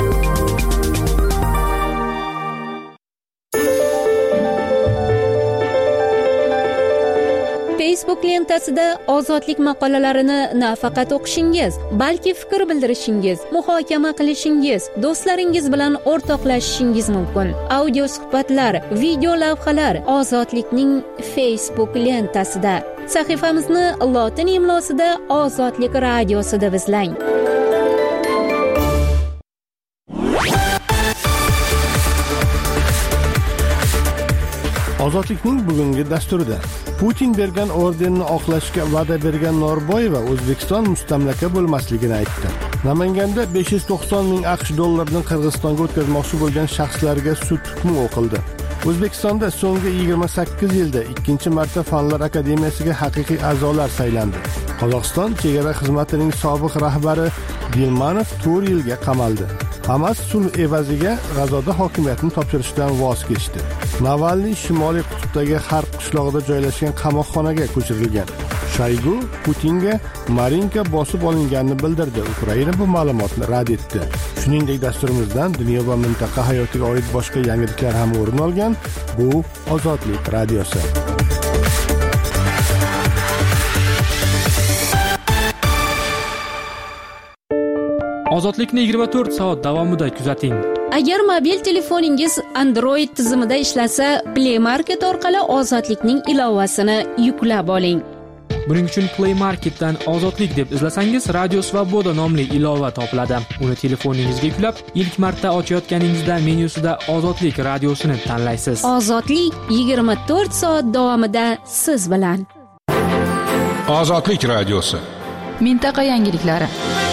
Facebook lentasida ozodlik maqolalarini nafaqat o'qishingiz, balki fikr bildirishingiz, muhokama qilishingiz, do'stlaringiz bilan o'rtoqlashishingiz mumkin. Audio suhbatlar, video lavhalar Ozodlikning Facebook lentasida. Sahifamizni lotin imlosida Ozodlik radiosi deb izlang. Ozodlikning bugungi dasturida Putin bergan ordenni oqlashga va'da bergan Norboyeva O'zbekiston mustamlaka bo'lmasligini aytdi. Namanganda besh yuz to'qson ming AQSh dollarini Qirg'izistonga o'tkazmoqchi bo'lgan shaxslarga sud hukmi o'qildi. O'zbekistonda so'nggi yigirma sakkiz yilda ikkinchi marta Fanlar akademiyasiga haqiqiy a'zolar saylandi. Qozog'iston chegara xizmatining sobiq rahbari Dilmanov to'rt yilga qamaldi. Hamas sulh evaziga G'azoda hokimiyatni topshirishdan voz kechdi. Navalniy Shimoliy qutbdagi Xark qishlog'ida joylashgan qamoqxonaga ko'chirilgan. Shoygu Putinga Marinka bosib olinganini bildirdi. Ukraina bu ma'lumotni rad etdi. Shuningdek, dasturimizdan dunyo va mintaqa hayotiga oid boshqa yangiliklar ham o'rin olgan. Bu Ozodlik radiosi. Ozodlikni yigirma to'rt soat davomida kuzating. Agar mobil telefoningiz Android tizimida ishlasa, Play Market orqali Ozodlikning ilovasini yuklab oling. Buning uchun Play Marketdan Ozodlik deb izlasangiz, Radio Svoboda nomli ilova topiladi. Uni telefoningizga yuklab, ilk marta ochayotganingizda menyusida Ozodlik radiosini tanlaysiz. Ozodlik yigirma to'rt soat davomida siz bilan. Ozodlik radiosi. Mintaqa yangiliklari.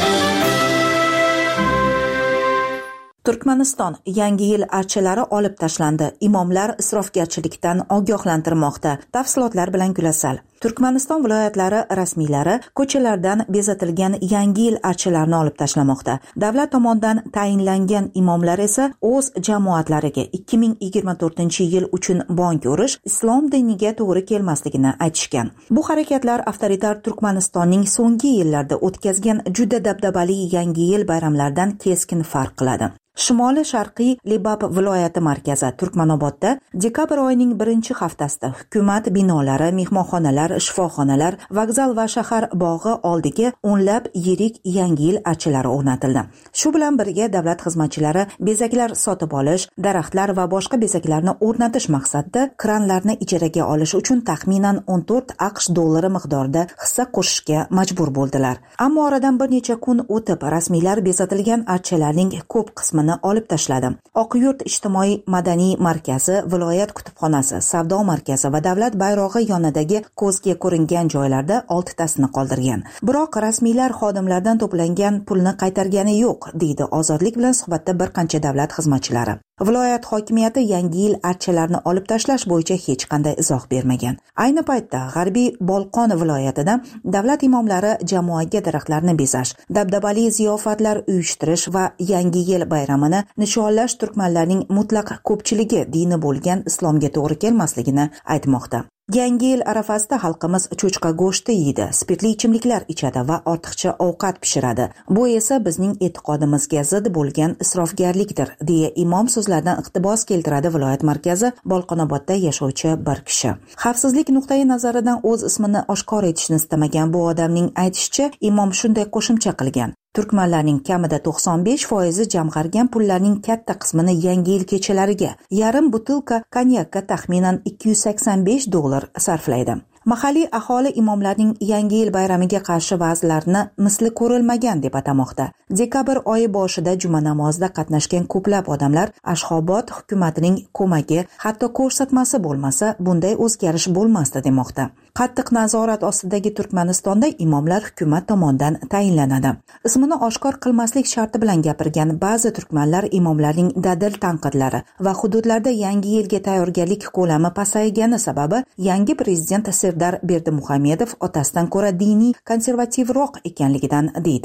Turkmaniston yangi yil archalari olib tashlandi. Imomlar isrofgarchilikdan ogohlantirmoqda. Tafsilotlar bilan Gulasal. Turkmaniston viloyatlari rasmiylari ko'chalardan bezatilgan yangi yil archalarini olib tashlamoqda. Davlat tomonidan tayinlangan imomlar esa o'z jamoatlariga ikki ming yigirma to'rtinchi yil uchun bong urish islom diniga to'g'ri kelmasligini aytishgan. Bu harakatlar avtoritar Turkmanistonning so'nggi yillarda o'tkazgan juda dabdabali yangi yil bayramlaridan keskin farq qiladi. Shimoli sharqiy Libab viloyati markazi Turkmanobodda dekabr oyining birinchi haftasida hukumat binolari, mehmonxonalar, shifoxonalar, vokzal va shahar bog'i oldiga o'nlab yirik yangi yil archalari o'rnatildi. Shu bilan birga davlat xizmatchilari bezaklar sotib olish, daraxtlar va boshqa bezaklarni o'rnatish maqsadida kranlarni ijaraga olish uchun taxminan o'n to'rt AQSh dollari miqdorida hissa qo'shishga majbur bo'ldilar. Ammo oradan bir necha kun o'tib rasmiylar bezatilgan archalarning ko'p qismini olib tashladi. Oqyurt ijtimoiy madaniy markazi, viloyat kutubxonasi, savdo markazi va davlat bayrog'i yonidagi ko'zga ko'ringan joylarda oltitasini qoldirgan. Biroq rasmiylar xodimlardan to'plangan pulni qaytargani yo'q, deydi Ozodlik bilan suhbatda bir qancha davlat xizmatchilari. Viloyat hokimiyati yangi yil archalarini olib tashlash bo'yicha hech qanday izoh bermagan. Ayni paytda G'arbiy Bolqon viloyatida davlat imomlari jamoaga daraxtlarni bezash, dabdabali ziyofatlar uyushtirish va yangi yil bayramini nishonlash turkmanlarning mutlaq ko'pchiligi dini bo'lgan islomga to'g'ri kelmasligini aytmoqda. Yangi yil arafasida xalqimiz cho'chqa go'shti yeydi, spirtli ichimliklar ichadi va ortiqcha ovqat pishiradi. Bu esa bizning e'tiqodimizga zid bo'lgan isrofgarlikdir, deya imom so'zlaridan iqtibos keltiradi viloyat markazi Bolqonobodda yashovchi bir kishi. Xavfsizlik nuqtai nazaridan o'z ismini oshkor etishni istamagan bu odamning aytishicha, imom shunday qo'shimcha qilgan: Turkmanlarning kamida to'qson besh foizi jamg'argan pullarning katta qismini yangi yil kechalariga, yarim butilka konyakka taxminan ikki yuz sakson besh dollar sarflaydi. Mahalliy aholi imomlarning yangi yil bayramiga qarshi va'zlarini misli ko'rilmagan deb atamoqda. Dekabr oyi boshida juma namozida qatnashgan ko'plab odamlar Ashxobod hukumatining ko'magi, hatto ko'rsatmasi bo'lmasa, bunday o'zgarish bo'lmasdi demoqda. Qattiq nazorat ostidagi Turkmanistonda imomlar hukumat tomonidan tayinlanadi. Ismini oshkor qilmaslik sharti bilan gapirgan ba'zi turkmanlar imomlarning dadil tanqidlari va hududlarda yangi yilga tayyorgarlik ko'lami pasaygani sababi yangi prezident Serdar Berdimuhamedov otasidan ko'ra diniy konservativroq ekanligidan deydi.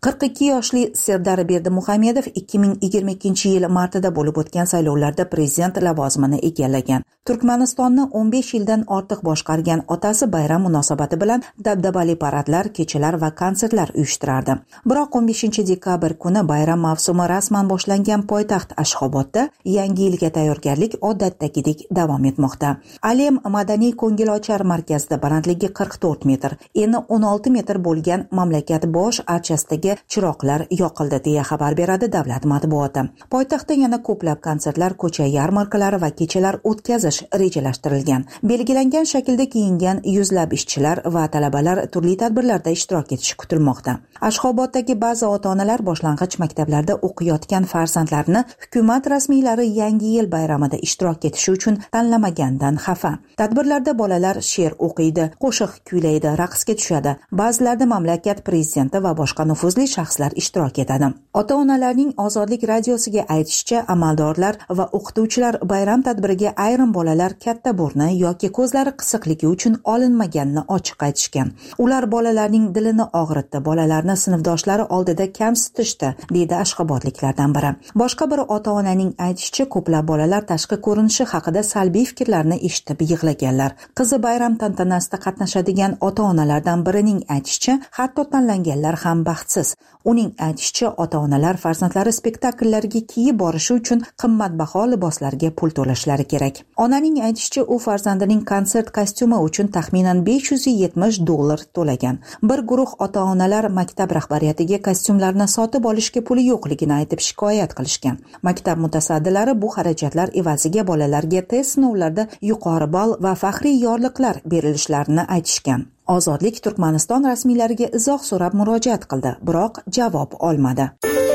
qirq ikki yoshli Serdar Berdimuhamedov ikki ming yigirma ikkinchi yil martida bo'lib o'tgan saylovlarda prezident lavozimini egallagan. Turkmanistonni o'n besh yildan ortiq boshqargan otasi bayram munosabati bilan dabdabali paradlar, kechalar va konsertlar uyushtirardi. Biroq o'n beshinchi dekabr kuni bayram mavsumi rasman boshlangan poytaxt Ashxobodda yangi yilga tayyorgarlik odatdagidek davom etmoqda. Alem madaniy ko'ngilochar markazida balandligi qirq to'rt metr, eni o'n olti metr bo'lgan mamlakat bosh archasidagi chiroqlar yoqildi deya xabar beradi davlat matbuoti. Poytaxtda yana ko'plab konsertlar, ko'cha yarmarkalari va kechalar o'tkazish rejalashtirilgan. Belgilangan shaklda kiyingan yuzlab ishchilar va talabalar turli tadbirlarda ishtirok etishi kutilmoqda. Ashxoboddagi ba'zi ota-onalar boshlang'ich maktablarda o'qiyotgan farzandlarini hukumat rasmiylari yangi yil bayramida ishtirok etishi uchun tanlamagandan xafa. Tadbirlarda bolalar she'r o'qiydi, qo'shiq kuylaydi, raqsga tushadi. Ba'zilarda mamlakat prezidenti va boshqa nufuzli shaxslar ishtirok etadi. Ota-onalarning Ozodlik radiosiga aytishicha, amaldorlar va o'qituvchilar bayram tadbiriga ayrim bolalar katta burni yoki ko'zlari qisiqligi uchun olinmaganini ochiq aytishgan. Ular bolalarning dilini og'ritdi, bolalarni sinfdoshlari oldida kamsitishdi, deydi ashxobodliklardan biri. Boshqa bir ota-onaning aytishicha, ko'plab bolalar tashqi ko'rinishi haqida salbiy fikrlarni eshitib yig'laganlar. Qizi bayram tantanasida qatnashadigan ota-onalardan birining aytishicha, hatto tanlanganlar ham baxtsiz. Uning aytishicha, ota-onalar farzandlari spektakllarga kiyib borishi uchun qimmatbaho liboslarga pul to'lashlari kerak. Onaning aytishicha, u farzandining konsert kostyumi uchun taxminan besh yuz yetmish dollar to'lagan. Bir guruh ota-onalar maktab rahbariyatiga kostyumlarni sotib olishga puli yo'qligini aytib shikoyat qilishgan. Maktab mutasaddilari bu xarajatlar evaziga bolalarga test sinovlarida yuqori ball va faxriy yorliqlar berilishlarini aytishgan. Ozodlik Turkmaniston rasmiylariga izoh so'rab murojaat qildi, biroq javob olmadi.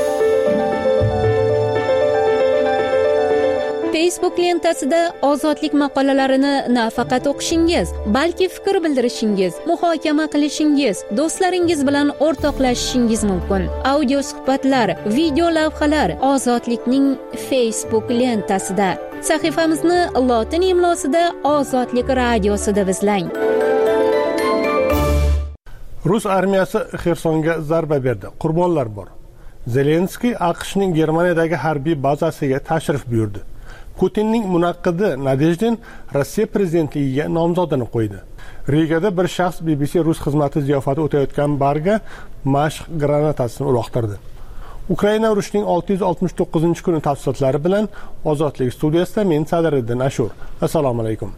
Facebook lentasida Ozodlik maqolalarini nafaqat o'qishingiz, balki fikr bildirishingiz, muhokama qilishingiz, do'stlaringiz bilan o'rtoqlashishingiz mumkin. Audio suhbatlar, video lavhalar Ozodlikning Facebook lentasida. Sahifamizni lotin imlosida Ozodlik radiosida izlang. Rus armiyasi Xersonga zarba berdi. Qurbonlar bor. Zelenskiy AQShning Germaniyadagi harbiy bazasiga tashrif buyurdi. Putinning munaqqidi Nadejdin Rossiya prezidentligiga nomzodini qo'ydi. Rigada bir shaxs B B C Rus xizmati ziyofati o'tayotgan barga mashq granatasini uloqtirdi. Ukraina urushining olti yuz oltmish to'qqizinchi kuni tafsilotlari bilan Ozodlik studiyasida men Sadiriddin Ashur. Assalomu alaykum.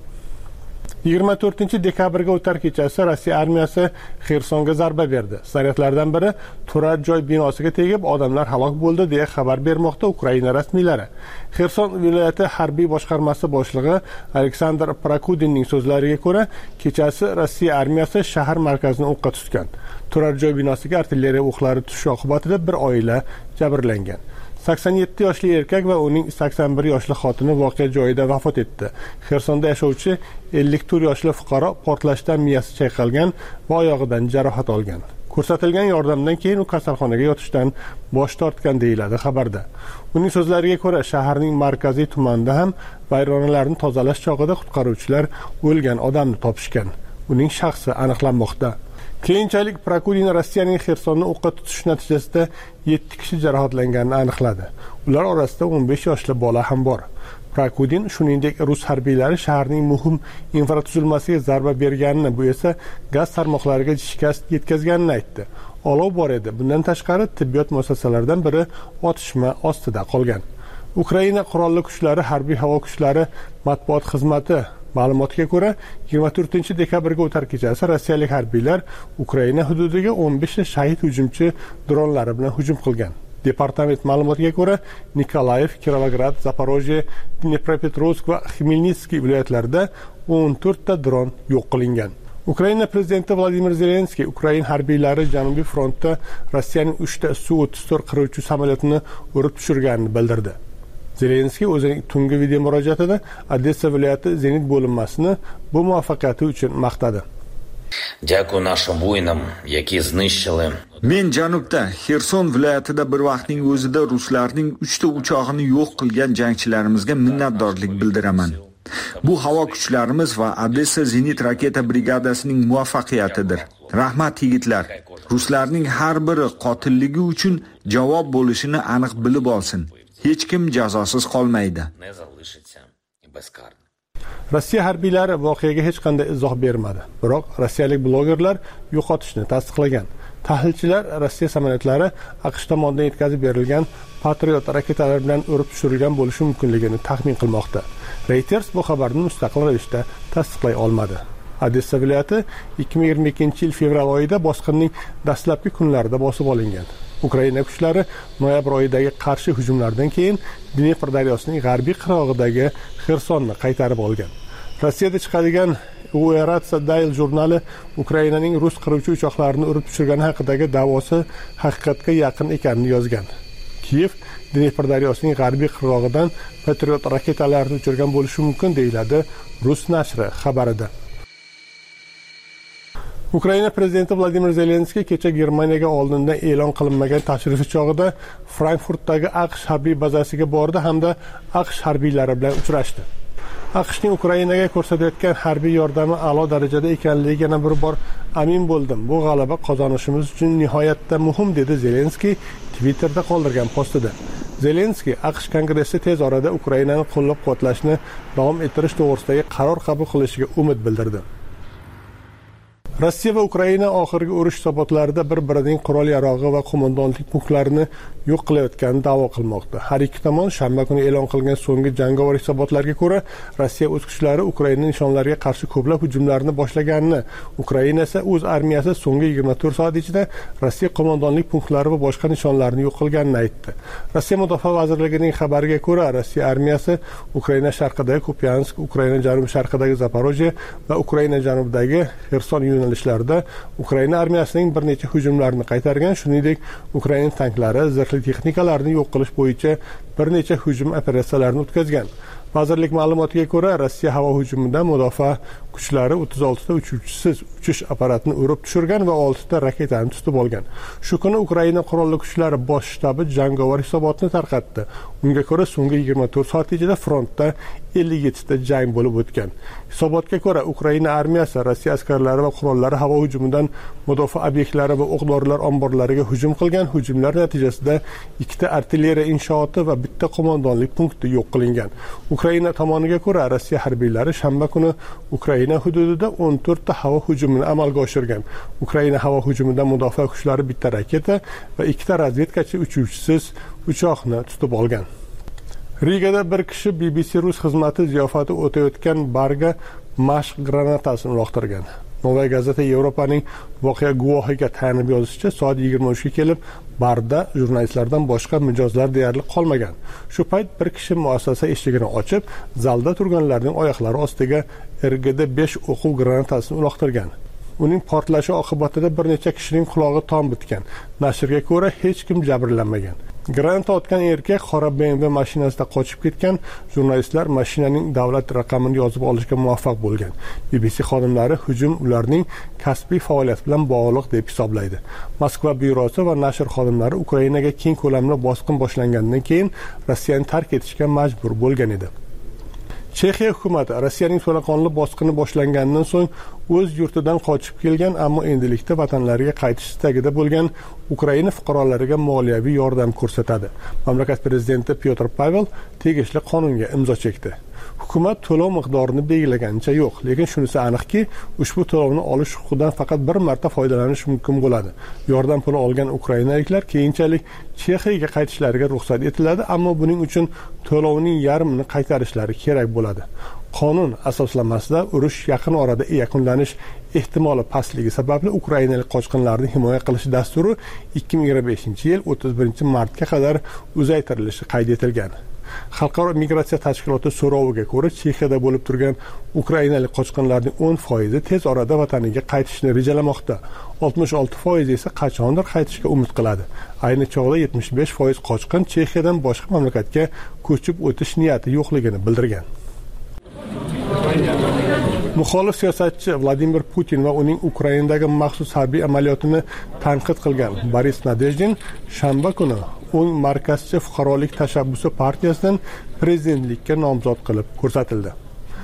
yigirma to'rtinchi dekabrga o'tar kechasi Rossiya armiyasi Xersonga zarba berdi. Snaryadlardan biri turar joy binosiga tegib, odamlar halok bo'ldi deya xabar bermoqda Ukraina rasmiylari. Xerson viloyati harbiy boshqarmasi boshlig'i Aleksandr Prakudinning so'zlariga ko'ra, kechasi Rossiya armiyasi shahar markazini o'qqa tutgan. Turar joy binosiga artilleriya o'qlari tushishi oqibatida bir oila jabrlangan. sakson yetti yoshli erkak va uning sakson bir yoshli xotini voqea joyida vafot etdi. Xersonda yashovchi ellik to'rt yoshli fuqaro portlashdan miyasi chayqalgan va oyog'idan jarohat olgan. Ko'rsatilgan yordamdan keyin u kasalxonaga yotishdan bosh tortgan deyiladi xabarda. Uning so'zlariga ko'ra, shaharning markaziy tumanida ham vayronalarni tozalash chog'ida qutqaruvchilar o'lgan odamni topishgan. Uning shaxsi aniqlanmoqda. Keyinchalik Prakudin Rossiyaning Xersonni o'qqa tutish natijasida yetti kishi jarohatlanganini aniqladi. Ular orasida o'n besh yoshli bola ham bor. Prakudin shuningdek rus harbiylari shaharning muhim infratuzilmasiga zarba berganini, bu esa gaz tarmoqlariga shikast yetkazganini aytdi. Olov bor edi. Bundan tashqari tibbiyot muassasalaridan biri otishma ostida qolgan. Ukraina qurolli kuchlari harbiy havo kuchlari matbuot xizmati ma'lumotiga ko'ra, yigirma to'rtinchi dekabrga o'tar kechasi rossiyalik harbiylar Ukraina hududiga o'n besh shahid hujumchi dronlari bilan hujum qilgan. Departament ma'lumotiga ko'ra, Nikolayev, Kirovograd, Zaporojye, Dnepropetrovsk va Xmelnitskiy viloyatlarida o'n to'rt ta dron yo'q qilingan. Ukraina prezidenti Vladimir Zelenskiy Ukraina harbiylari Janubiy frontda Rossiyaning uchta Su o'ttiz to'rt qiruvchi samolyotini urib tushirganini bildirdi. Zelenskiy o'zining tungi video murojaatida Odessa viloyati zenit bo'linmasini bu muvaffaqiyati uchun maqtadi. Men janubda Xerson viloyatida bir vaqtning o'zida ruslarning uchta uchog'ini yo'q qilgan jangchilarimizga minnatdorlik bildiraman. Bu havo kuchlarimiz va Odessa zenit raketa brigadasining muvaffaqiyatidir. Rahmat yigitlar. Ruslarning har biri qotilligi uchun javob bo'lishini aniq bilib olsin. Hech kim jazosiz qolmaydi. Rossiya harbiylari voqeaga hech qanday izoh bermadi. Biroq rossiyalik blogerlar yo'qotishni tasdiqlagan. Tahlilchilar Rossiya samolyotlari AQSh tomonidan yetkazib berilgan Patriot raketalar bilan urib tushirilgan bo'lishi mumkinligini taxmin qilmoqda. Reuters bu xabarni mustaqil ravishda tasdiqlay olmadi. Odessa viloyati ikki ming yigirma ikkinchi yil fevral oyida bosqinning dastlabki kunlarida bosib olingan. Ukraina kuchlari noyabr oyidagi qarshi hujumlardan keyin Dnepr daryosining g'arbiy qirg'og'idagi Xersonni qaytarib olgan. Rossiyada chiqadigan Ueratsa Dail jurnali Ukrainaning rus qiruvchi uchoqlarini urib tushirgani haqidagi da'vosi haqiqatga yaqin ekanini yozgan. Kiyev Dnepr daryosining g'arbiy qirg'og'idan Patriot raketalarini uchirgan bo'lishi mumkin deyiladi rus nashri xabarida. Ukraina prezidenti Vladimir Zelenskiy kecha Germaniyaga oldindan e'lon qilinmagan tashrifi chog'ida Frankfurtdagi AQSh harbiy bazasiga bordi hamda AQSh harbiylari bilan uchrashdi. AQShning Ukrainaga ko'rsatayotgan harbiy yordami a'lo darajada ekanligiga yana bir bor amin bo'ldim. Bu g'alaba qozonishimiz uchun nihoyatda muhim, dedi Zelenskiy Twitterda qoldirgan postida. Zelenskiy AQSh kongressi tez orada Ukrainani qo'llab-quvvatlashni davom ettirish to'g'risidagi qaror qabul qilishiga umid bildirdi. Rossiya va Ukraina oxirgi urush hisobotlarida bir-birining qurol-yarog'i va qo'mondonlik punktlarini yo'q qilayotganini da'vo qilmoqda. Har ikki tomon shanba kuni e'lon qilgan so'nggi jangovar hisobotlarga ko'ra, Rossiya o'z kuchlari Ukraina nishonlariga qarshi ko'plab hujumlarni boshlaganini, Ukraina esa o'z armiyasi so'nggi yigirma to'rt soat ichida Rossiya qo'mondonlik punktlari va boshqa nishonlarni yo'q qilganini aytdi. Rossiya Mudofaa vazirligining xabariga ko'ra, Rossiya armiyasi Ukraina sharqidagi Kupiansk, Ukraina janubi-sharqidagi Zaporojye va Ukraina janubidagi Xerson yo'nalishlarida Ukraina armiyasining bir necha hujumlarini qaytargan, shuningdek Ukraina tanklari, zirhli texnikalarni yo'q qilish bo'yicha bir necha hujum operatsiyalarini o'tkazgan. Vazirlik ma'lumotiga ko'ra, Rossiya havo hujumida mudofaa kuchlari o'ttiz olti ta uchuvchisiz uchish apparatini urib tushirgan va olti ta raketani tutib olgan. Shu kuni Ukraina qurolli kuchlari bosh shtabi jangovar hisobotni tarqatdi. Unga ko'ra, so'nggi yigirma to'rt soat ichida frontda ellik yetti ta jang bo'lib o'tgan. Hisobotga ko'ra, Ukraina armiyasi Rossiya askarlari va qurollari havo hujumidan mudofaa obyektlari va o'q-dorilar omborlariga hujum qilgan. Hujumlar natijasida ikkita artilleriya inshooti va bitta qo'mondonlik punkti yo'q qilingan. Ukraina tomoniga ko'ra, Rossiya harbiylari shanba kuni Ukraina hududida o'n to'rt ta havo hujumini amalga oshirgan. Ukraina havo hujumidan mudofaa kuchlari bitta raketa va ikkita razvedkachi uchuvchisiz uchoqni tutib olgan. Rigada bir kishi B B C rus xizmati ziyofati o'tayotgan barga mashq granatasini uloqtirgan. Novaya gazeta Yevropaning voqea guvohiga tayanib yozishicha, soat yigirma uch ga kelib barda jurnalistlardan boshqa mijozlar deyarli qolmagan. Shu payt bir kishi muassasa eshigini ochib, zalda turganlarning oyoqlari ostiga R G D besh o'quv granatasini uloqtirgan. Uning portlashi oqibatida bir necha kishining qulog'i tom bitgan. Nashrga ko'ra, hech kim jabrlanmagan. Granata otgan erkak qora B M W mashinasida qochib ketgan. Jurnalistlar mashinaning davlat raqamini yozib olishga muvaffaq bo'lgan. B B C xodimlari hujum ularning kasbiy faoliyat bilan bog'liq deb hisoblaydi. Moskva byurosi va nashr xodimlari Ukrainaga keng ko'lamli bosqin boshlangandan keyin Rossiyani tark etishga majbur bo'lgan edi. Chexiya hukumati Rossiyaning to'laqonli bosqini boshlangandan so'ng o'z yurtidan qochib kelgan, ammo endilikda vatanlariga qaytish istagida bo'lgan Ukraina fuqarolariga moliyaviy yordam ko'rsatadi. Mamlakat prezidenti Pyotr Pavel tegishli qonunga imzo chekdi. Hukumat to'lov miqdorini belgilaganicha yo'q, lekin shunisi aniqki, ushbu to'lovni olish huquqidan faqat bir marta foydalanish mumkin bo'ladi. Yordam puli olgan ukrainaliklar keyinchalik Chexiyaga qaytishlariga ruxsat etiladi, ammo buning uchun to'lovning yarmini qaytarishlari kerak bo'ladi. Qonun asoslamasida urush yaqin orada yakunlanish ehtimoli pastligi sababli ukrainalik qochqinlarni himoya qilish dasturi ikki ming yigirma beshinchi yil o'ttiz birinchi martga qadar uzaytirilishi qayd etilgan. Xalqaro migratsiya tashkiloti so'roviga ko'ra, Chexiyada bo'lib turgan ukrainalik qochqinlarning o'n foizi tez orada vataniga qaytishni rejalamoqda. oltmish olti foiz esa qachondir qaytishga umid qiladi. Ayni chog'da yetmish besh foiz qochqin Chexiyadan boshqa mamlakatga ko'chib o'tish niyati yo'qligini bildirgan. Muxolif siyosatchi Vladimir Putin va uning Ukrainadagi maxsus harbiy amaliyotini tanqid qilgan Boris Nadezhdin shanba kuni o'ng markazchi fuqarolik tashabbusi partiyasidan prezidentlikka nomzod qilib ko'rsatildi.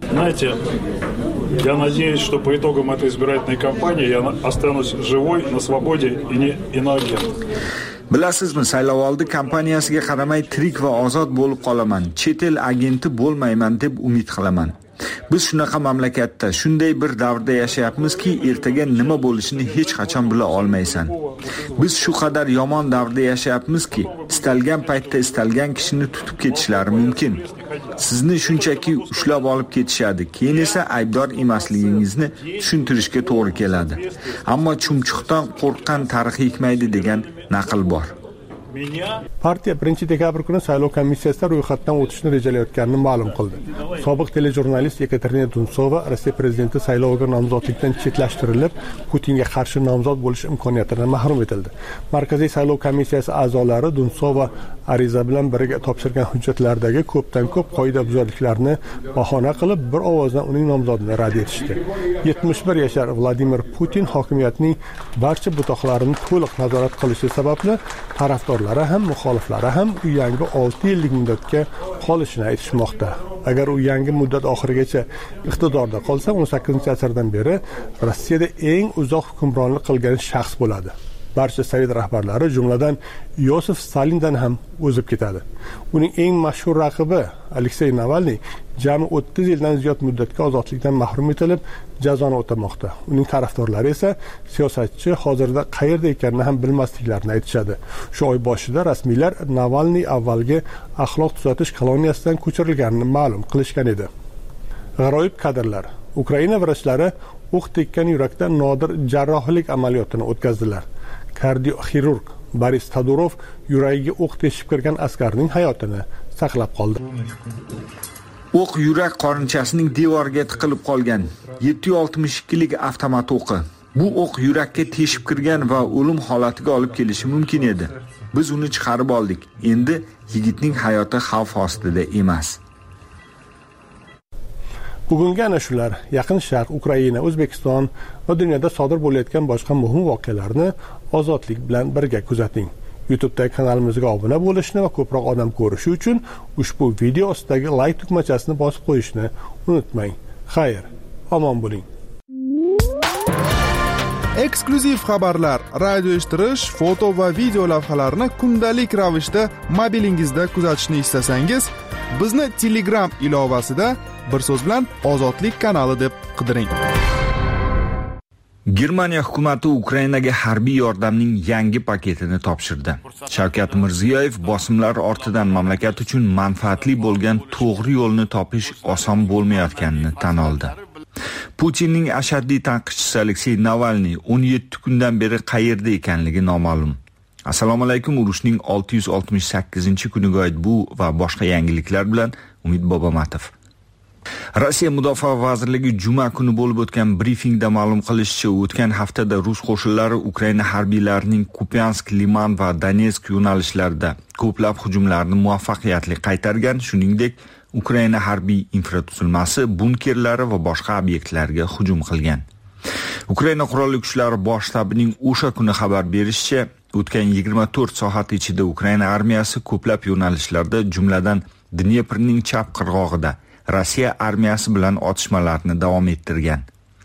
Знаете, я надеюсь, что по итогам этой избирательной кампании я останусь живой, на свободе и не иноагент. Bilasizmi, saylovoldi kampaniyasiga qaramay tirik va ozod bo'lib qolaman. Chet el agenti bo'lmayman deb umid qilaman. Biz shunaqa mamlakatda, shunday bir davrda yashayapmizki, ertaga nima bo'lishini hech qachon bila olmaysan. Biz shu qadar yomon davrda yashayapmizki, istalgan paytda istalgan kishini tutib ketishlari mumkin. Sizni shunchaki ushlab olib ketishadi, keyin esa aybdor emasligingizni tushuntirishga to'g'ri keladi. Ammo chumchuqdan qo'rqqan tarix yekmaydi degan naql bor. Partiya birinchi dekabr kuni saylov komissiyasida ro'yxatdan o'tishni rejalayotganini ma'lum qildi. Sobiq telejurnalist Yekaterina Dunsova Rossiya prezidenti sayloviga nomzodlikdan chetlashtirilib, Putinga qarshi nomzod bo'lish imkoniyatidan mahrum etildi. Markaziy saylov komissiyasi a'zolari Dunsova ariza bilan birga topshirgan hujjatlardagi ko'pdan ko'p qoidabuzarliklarni bahona qilib, bir ovozdan uning nomzodini rad etishdi. yetmish bir yashar Vladimir Putin hokimiyatning barcha butoqlarini to'liq nazorat qilishi sababli tarafdorlari ham muxoliflari ham u yangi olti yillik muddatga qolishini aytishmoqda. Agar u yangi muddat oxirigacha iqtidorda qolsa, o'n sakkizinchi asrdan beri Rossiyada eng uzoq hukmronlik qilgan shaxs bo'ladi. Barcha sovet rahbarlari, jumladan Yosif Stalindan ham o'zib ketadi. Uning eng mashhur raqibi Aleksey Navalniy jami o'ttiz yildan ziyod muddatga ozodlikdan mahrum etilib, jazoni o'tamoqda. Uning tarafdorlari esa siyosatchi hozirda qayerda ekanini ham bilmasliklarini aytishadi. Shu oy boshida rasmiylar Navalniy avvalgi axloq tuzatish koloniyasidan ko'chirilganini ma'lum qilishgan edi. G'aroyib kadrlar. Ukraina vrachlari o'q tekkan yurakda nodir jarrohlik amaliyotini o'tkazdilar. Kardioxirurg Boris Tadurov yuragiga o'q teshib kirgan askarning hayotini saqlab qoldi. O'q yurak qorinchasining devoriga tiqilib qolgan. yetti yuz oltmish ikkilik avtomat o'qi. Bu o'q yurakka teshib kirgan va o'lim holatiga olib kelishi mumkin edi. Biz uni chiqarib oldik. Endi yigitning hayoti xavf ostida emas. Bugungi ana shular Yaqin Sharq, Ukraina, O'zbekiston va dunyoda sodir bo'layotgan boshqa muhim voqealarni ozodlik bilan birga kuzating. YouTube'dagi kanalimizga obuna bo'lishni va ko'proq odam ko'rishi uchun ushbu video ostidagi like tugmachasini bosib qo'yishni unutmang. Xayr, omon bo'ling. Eksklyuziv xabarlar, radio eshittirish, foto va video lavhalarni kundalik ravishda mobilingizda kuzatishni istasangiz, bizni Telegram ilovasida bir so'z bilan Ozodlik kanali deb qidiring. Germaniya hukumati Ukrainaga harbiy yordamning yangi paketini topshirdi. Shavkat Mirziyoyev bosimlar ortidan mamlakat uchun manfaatli bo'lgan to'g'ri yo'lni topish oson bo'lmayotganini tan oldi. Putinning ashaddiy tanqidchisi Aleksey Navalniy o'n yetti kundan beri qayerda ekanligi noma'lum. Assalomu alaykum, urushning olti yuz oltmish sakkizinchi kuniga oid bu va boshqa yangiliklar bilan Umid Bobomatov. Rossiya Mudofaa vazirligi juma kuni bo'lib o'tgan brifingda ma'lum qilishicha, o'tgan haftada rus qo'shinlari Ukraina harbiylarining Kupiansk, Liman va Donetsk yo'nalishlarida ko'plab hujumlarni muvaffaqiyatli qaytargan, shuningdek Ukraina harbiy infratuzilmasi, bunkerlari va boshqa obyektlarga hujum qilgan. Ukraina qurolli kuchlari bosh shtabining o'sha kuni xabar berishicha, o'tgan yigirma to'rt soat ichida Ukraina armiyasi ko'plab yo'nalishlarda, jumladan Dneprning chap qirg'og'ida Rossiya armiyasi bilan otishmalarni davom ettirgan.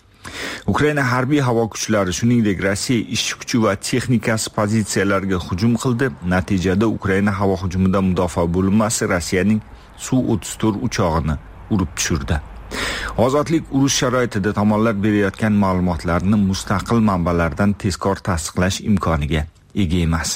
Ukraina harbiy havo kuchlari, shuningdek Rossiya ishchi kuchi va texnikasi pozitsiyalariga hujum qildi. Natijada Ukraina havo hujumida mudofaa bo'linmasi Rossiyaning Su o'ttiz to'rt uchog'ini urib tushirdi. Ozodlik urush sharoitida tomonlar berayotgan ma'lumotlarni mustaqil manbalardan tezkor tasdiqlash imkoniga ega emas.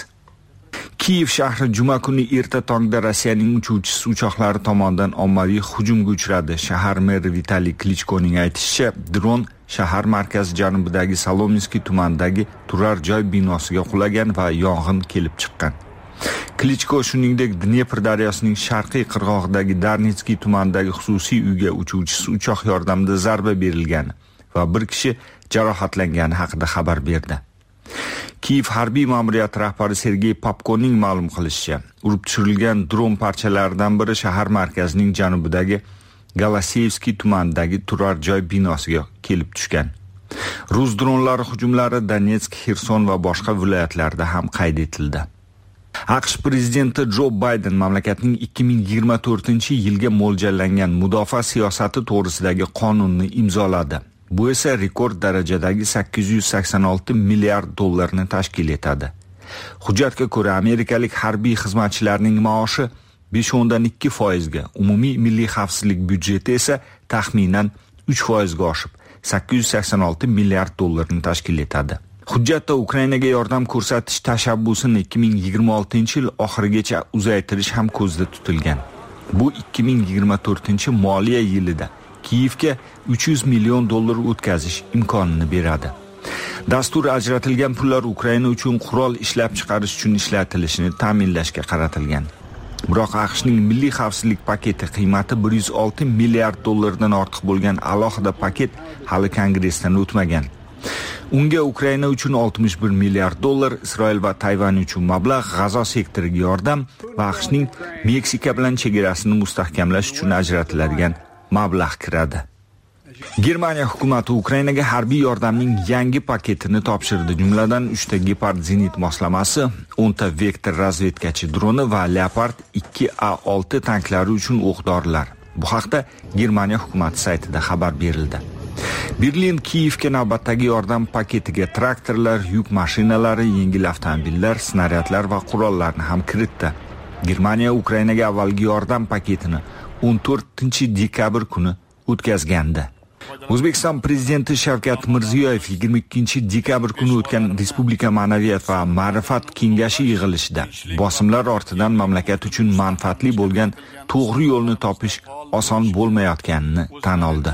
Kiyev shahri juma kuni erta tongda Rossiyaning uchuvchisiz uchoqlari tomonidan ommaviy hujumga uchradi. Shahar meri Vitaliy Klichkoning aytishicha, dron shahar markazi janubidagi Salominskiy tumanidagi turar joy binosiga qulagan va yong'in kelib chiqqan. Klichko shuningdek Dnepr daryosining sharqiy qirg'og'idagi Darnitskiy tumanidagi xususiy uyga uchuvchisiz uchoq yordamida zarba berilgani va bir kishi jarohatlangani haqida xabar berdi. Kiyev harbiy ma'muriyati rahbari Sergey Popkoning ma'lum qilishicha, urib tushirilgan dron parchalaridan biri shahar markazining janubidagi Galasevskiy tumanidagi turar joy binosiga kelib tushgan. Rus dronlari hujumlari Donetsk, Xerson va boshqa viloyatlarda ham qayd etildi. AQSh prezidenti Jo Bayden mamlakatning ikki ming yigirma to'rtinchi yilga mo'ljallangan mudofaa siyosati to'g'risidagi qonunni imzoladi. Bu esa rekord darajadagi sakkiz yuz sakson olti milliard dollarni tashkil etadi. Hujjatga ko'ra amerikalik harbiy xizmatchilarning maoshi besh o'ndan ikki foizga, umumiy milliy xavfsizlik byudjeti esa taxminan uch foizga oshib, sakkiz yuz sakson olti milliard dollarni tashkil etadi. Hujjatda Ukrainaga yordam ko'rsatish tashabbusini ikki ming yigirma oltinchi yil oxirigacha uzaytirish ham ko'zda tutilgan. Bu ikki ming yigirma to'rtinchi moliya yilida Kiyevga uch yuz million dollar o'tkazish imkonini beradi. Dastur ajratilgan pullar Ukraina uchun qurol ishlab chiqarish uchun ishlatilishini ta'minlashga qaratilgan. Biroq AQShning milliy xavfsizlik paketi qiymati bir yuz olti milliard dollardan ortiq bo'lgan alohida paket hali Kongressdan o'tmagan. Unga Ukraina uchun oltmish bir milliard dollar, Isroil va Tayvan uchun mablag', G'azo sektoriga yordam va AQShning Meksika bilan chegarasini mustahkamlash uchun ajratiladigan mablag' kiradi. Germaniya hukumati Ukrainaga harbiy yordamning yangi paketini topshirdi. Jumladan uchta Gepard zenit moslamasi, o'nta Vektor razvedkachi droni va Leopard ikki A olti tanklari uchun o'q-dorilar. Bu haqda Germaniya hukumati saytida xabar berildi. Berlin Kiyevga navbatdagi yordam paketiga traktorlar, yuk mashinalari, yengil avtomobillar, snaryadlar va qurollarni ham kiritdi. Germaniya Ukrainaga avvalgi yordam paketini o'n to'rtinchi dekabr kuni o'tkazgandi. O'zbekiston prezidenti Shavkat Mirziyoyev yigirma ikkinchi dekabr kuni o'tgan Respublika ma'naviyat va ma'rifat kengashi yig'ilishida bosimlar ortidan mamlakat uchun manfaatli bo'lgan to'g'ri yo'lni topish oson bo'lmayotganini tan oldi.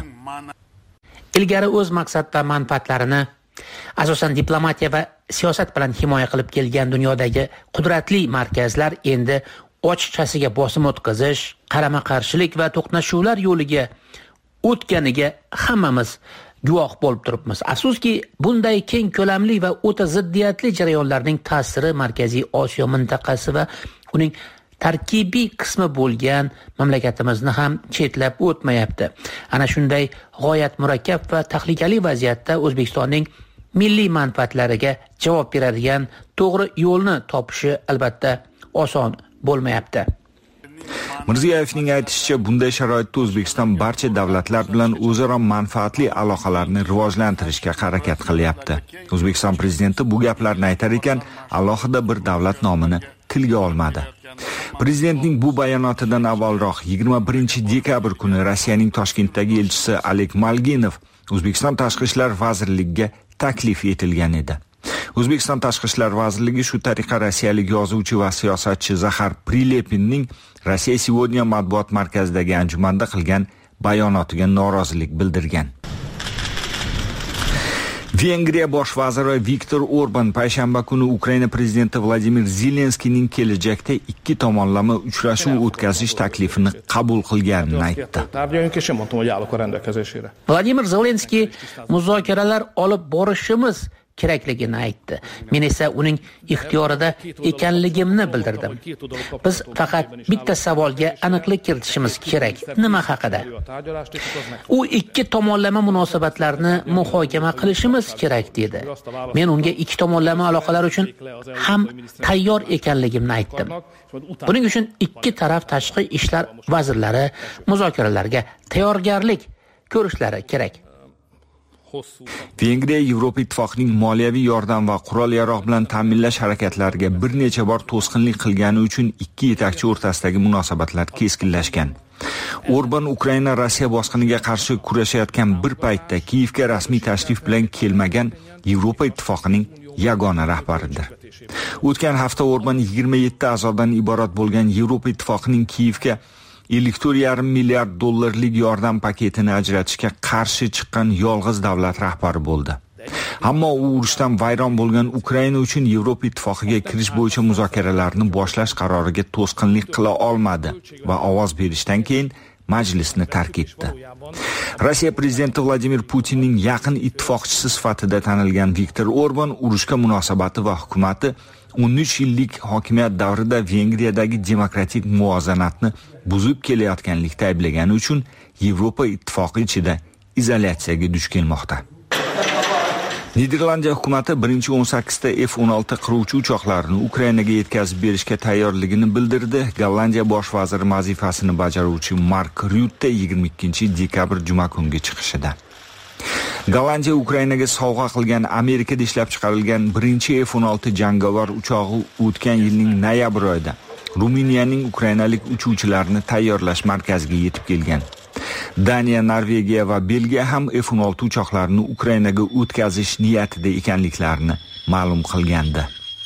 Ilgari o'z maqsad va manfaatlarini asosan diplomatiya va siyosat bilan himoya qilib kelgan dunyodagi qudratli markazlar endi ochiqchasiga bosim o'tkazish, qarama-qarshilik va to'qnashuvlar yo'liga o'tganiga hammamiz guvoh bo'lib turibmiz. Afsuski, bunday keng ko'lamli va o'ta ziddiyatli jarayonlarning ta'siri Markaziy Osiyo mintaqasi va uning tarkibiy qismi bo'lgan mamlakatimizni ham chetlab o'tmayapti. Ana shunday g'oyat murakkab va tahlikali vaziyatda O'zbekistonning milliy manfaatlariga javob beradigan to'g'ri yo'lni topishi albatta oson bo'lmayapti. Mirziyoyevning aytishicha, bunday sharoitda O'zbekiston barcha davlatlar bilan o'zaro manfaatli aloqalarni rivojlantirishga harakat qilyapti. O'zbekiston prezidenti bu gaplarni aytar ekan, alohida bir davlat nomini tilga olmadi. Prezidentning bu bayonotidan avvalroq yigirma birinchi dekabr kuni Rossiyaning Toshkentdagi elchisi Oleg Malginov O'zbekiston Tashqi ishlar vazirligiga taklif etilgan edi. O'zbekiston Tashqi ishlar vazirligi shu tariqa rossiyalik yozuvchi va siyosatchi Zaxar Prilepinning Rossiya Сегодня matbuot markazidagi anjumanda qilgan bayonotiga norozilik bildirgan. Vengriya bosh vaziri Viktor Orban payshanba kuni Ukraina prezidenti Vladimir Zelenskiyning kelajakda ikki tomonlama uchrashuv o'tkazish taklifini qabul qilganini aytdi. Vladimir Zelenskiy muzokaralar olib borishimiz kerakligini aytdi. Men esa uning ixtiyorida ekanligimni bildirdim. Biz faqat bitta savolga aniqlik kiritishimiz kerak. Nima haqida? U ikki tomonlama munosabatlarni muhokama qilishimiz kerak dedi. Men unga ikki tomonlama aloqalar uchun ham tayyor ekanligimni aytdim. Buning uchun ikki taraf tashqi ishlar vazirlari muzokaralarga tayyorgarlik ko'rishlari kerak. Vengriya Yevropa Ittifoqining moliyaviy yordam va qurol-yarog' bilan ta'minlash harakatlariga bir necha bor to'sqinlik qilgani uchun ikki yetakchi o'rtasidagi munosabatlar keskinlashgan. Orban Ukraina Rossiya bosqiniga qarshi kurashayotgan bir paytda Kiyevga rasmiy tashrif bilan kelmagan Yevropa Ittifoqining yagona rahbaridir. O'tgan hafta Orban yigirma yetti a'zodan iborat bo'lgan Yevropa Ittifoqining Kiyevga ellik to'rt yarim milliard dollarlik yordam paketini ajratishga qarshi chiqqan yolg'iz davlat rahbari bo'ldi. Ammo u urushdan vayron bo'lgan Ukraina uchun Yevropa Ittifoqiga kirish bo'yicha muzokaralarni boshlash qaroriga to'sqinlik qila olmadi va ovoz berishdan keyin majlisni tark etdi. Rossiya prezidenti Vladimir Putinning yaqin ittifoqchisi sifatida tanilgan Viktor Orban urushga munosabati va hukumati o'n uch yillik hokimiyat davrida Vengriyadagi demokratik muvozanatni buzib kelayotganlikda ayblagani uchun Yevropa Ittifoqi ichida izolyatsiyaga duch kelmoqda. Niderlandiya hukumati birinchi o'n sakkizta F o'n olti qiruvchi uchoqlarini Ukrainaga yetkazib berishga tayyorligini bildirdi. Gollandiya bosh vaziri vazifasini bajaruvchi Mark Rutte yigirma ikkinchi dekabr juma kungi chiqishida Gollandiya Ukrainaga sovg'a qilgan Amerikada ishlab chiqarilgan birinchi F o'n olti jangovar uchog'i o'tgan yilning noyabr oyida Ruminiyaning ukrainalik uchuvchilarni tayyorlash markaziga yetib kelgan. Daniya, Norvegiya va Belgiya ham F o'n olti uchoqlarini Ukrainaga o'tkazish niyatida ekanliklarini ma'lum qilgandi.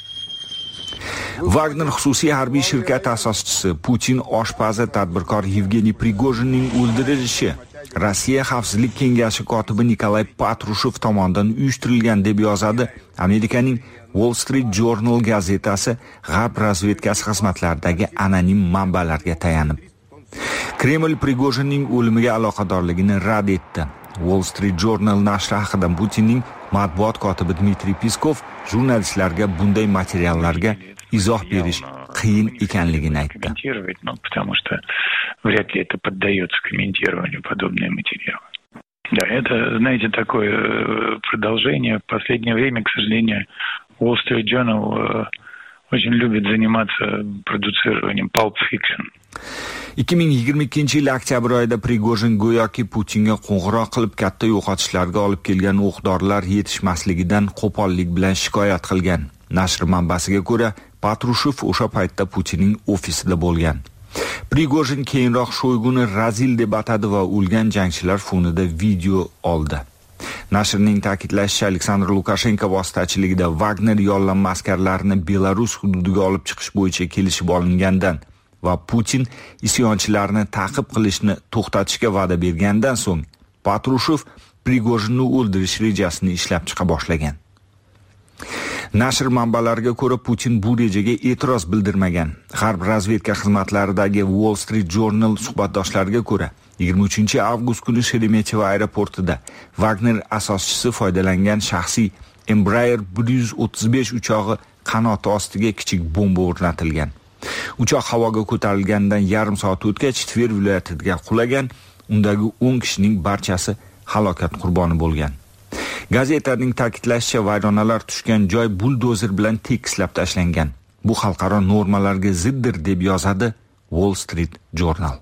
Wagner xususiy harbiy shirkati asoschisi Putin oshpazi tadbirkor Yevgeniy Prigojinning o'ldirilishi Rossiya Xavfsizlik kengashi kotibi Nikolay Patrushev tomonidan uyushtirilgan deb yozadi Amerikaning Wall Street Journal gazetasi G'arb razvedkasi xizmatlaridagi anonim manbalarga tayanib. Kreml Prigojinning o'limiga aloqadorligini rad etdi. Wall Street Journal nashri haqida Putinning matbuot kotibi Dmitriy Peskov jurnalistlarga bunday materiallarga izoh berish qiyin ekanligini aytdi. Потому что вряд ли это поддается комментированию подобные материалы. Да, это, знаете, такое продолжение. В последнее время, к сожалению, Wall Street Journal очень любит заниматься продуцированием pulp fiction. ikki ming yigirma ikkinchi yil oktyabr oyida Prigojin go'yoki Putinga qo'ng'iroq qilib katta yo'qotishlarga olib kelgan o'q-dorilar yetishmasligidan qo'pollik bilan shikoyat qilgan. Nashr manbasiga ko'ra, Patrushev o'sha paytda Putinning ofisida bo'lgan. Prigojin keyinroq Shoyguni razil deb atadi va o'lgan jangchilar fonida video oldi. Nashrning ta'kidlashicha, Aleksandr Lukashenko vositachiligida Wagner yollanma askarlarini Belarus hududiga olib chiqish bo'yicha kelishib olingandan va Putin isyonchilarni ta'qib qilishni to'xtatishga va'da bergandan so'ng Patrushev Prigojinni o'ldirish rejasini ishlab chiqa boshlagan. Nashr manbalariga ko'ra, Putin bu rejaga e'tiroz bildirmagan. G'arb razvedka xizmatlaridagi Wall Street Journal suhbatdoshlariga ko'ra, yigirma uchinchi avgust kuni Sheremetyevo aeroportida Wagner asoschisi foydalangan shaxsiy Embraer bir yuz o'ttiz besh uchog'i qanoti ostiga kichik bomba o'rnatilgan. Uchoq havoga ko'tarilgandan yarim soat o'tgach Tver viloyatiga qulagan. Undagi o'n kishining barchasi halokat qurboni bo'lgan. Gazetaning ta'kidlashicha, vayronalar tushgan joy buldozer bilan tekislab tashlangan. Bu xalqaro normalarga ziddir deb yozadi Wall Street Journal.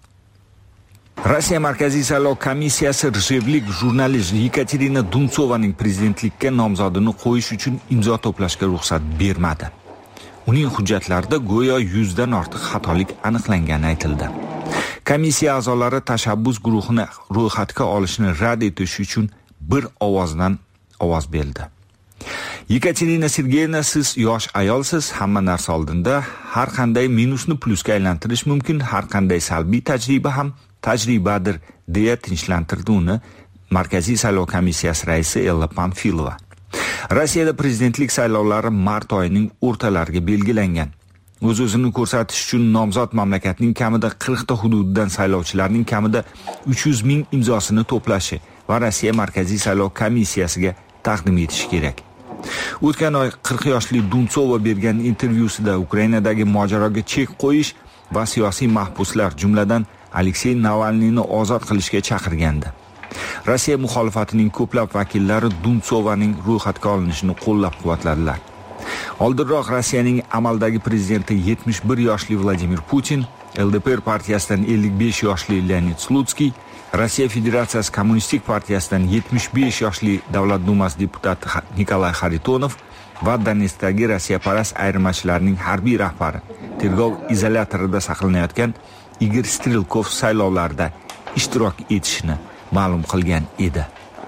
Rossiya Markaziy saylov komissiyasi rejevlik jurnalist Yekaterina Duntsovaning prezidentlikka nomzodini qo'yish uchun imzo to'plashga ruxsat bermadi. Uning hujjatlarida go'yo yuzdan ortiq xatolik aniqlangani aytildi. Komissiya a'zolari tashabbus guruhini ro'yxatga olishni rad etish uchun bir ovozdan ovoz berdi. Yekaterina Sergeyevna, siz yosh ayolsiz, hamma narsa oldinda, har qanday minusni plusga aylantirish mumkin, har qanday salbiy tajriba ham tajribadir, deya tinchlantirdi uni Markaziy saylov komissiyasi raisi Ella Panfilova. Rossiyada prezidentlik saylovlari mart oyining o'rtalariga belgilangan. O'z-o'zini ko'rsatish uchun nomzod mamlakatning kamida qirq ta hududidan saylovchilarning kamida uch yuz ming imzosini to'plashi va Rossiya Markaziy saylov komissiyasiga taqdim etishi kerak. O'tgan oy qirq yoshli Duntsova bergan intervyusida Ukrainadagi mojaroga chek qo'yish va siyosiy mahbuslar, jumladan Aleksey Navalniyni ozod qilishga chaqirgandi. Rossiya muxolifatining ko'plab vakillari Duntsovaning ro'yxatga olinishini qo'llab-quvvatladilar. Oldinroq Rossiyaning amaldagi prezidenti yetmish bir yoshli Vladimir Putin, L D P R partiyasidan ellik besh yoshli Leonid Slutsky, Rossiya Federatsiyasi Kommunistik partiyasidan yetmish besh yoshli Davlat dumasi deputati Nikolay Xaritonov va Donetskdagi Rossiyaparast ayirmachilarning harbiy rahbari, tergov izolyatorida saqlanayotgan Igor Strelkov saylovlarda ishtirok etishini ma'lum qilgan edi.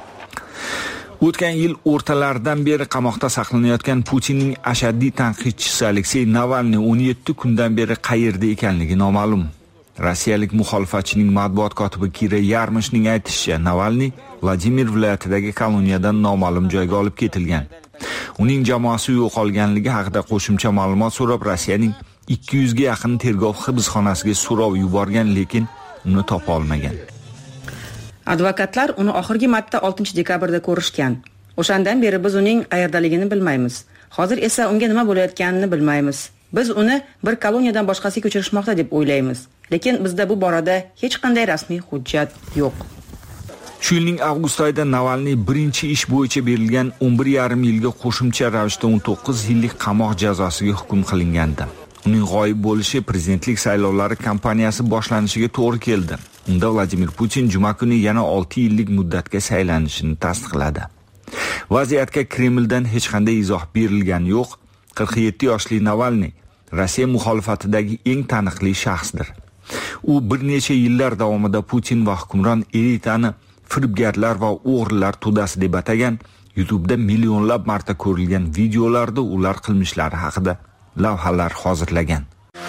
O'tgan yil o'rtalaridan beri qamoqda saqlanayotgan Putinning ashaddiy tanqidchisi Aleksey Navalniy o'n yetti kundan beri qayerda ekanligi noma'lum. Rossiyalik muxolifatchining matbuot kotibi Kira Yarmishning aytishicha, Navalniy Vladimir viloyatidagi koloniyadan noma'lum joyga olib ketilgan. Uning jamoasi yo'qolganligi haqida qo'shimcha ma'lumot so'rab Rossiyaning ikki yuz ga yaqin tergov hibsxonasiga so'rov yuborgan, lekin uni topa olmagan. Advokatlar uni oxirgi marta oltinchi dekabrda ko'rishgan. O'shandan beri biz uning qayerdaligini bilmaymiz. Hozir esa unga nima bo'layotganini bilmaymiz. Biz uni bir koloniyadan boshqasiga ko'chirishmoqda deb o'ylaymiz. Lekin bizda bu borada hech qanday rasmiy hujjat yo'q. Shu yilning avgust oyida Navalniy birinchi ish bo'yicha berilgan o'n bir yarim yilga qo'shimcha ravishda o'n to'qqiz yillik qamoq jazosiga hukm qilingandi. Uning g'oyib bo'lishi prezidentlik saylovlari kampaniyasi boshlanishiga to'g'ri keldi. Unda Vladimir Putin juma kuni yana olti yillik muddatga saylanishini tasdiqladi. Vaziyatga Kremldan hech qanday izoh berilgani yo'q. qirq yetti yoshli Navalniy Rossiya muxolifatidagi eng taniqli shaxsdir. U bir necha yillar davomida Putin va hukmron elitani firibgarlar va o'g'rilar to'dasi deb atagan, YouTube'da millionlab marta ko'rilgan videolarda ular qilmishlari haqida lavhalar hozirlagan.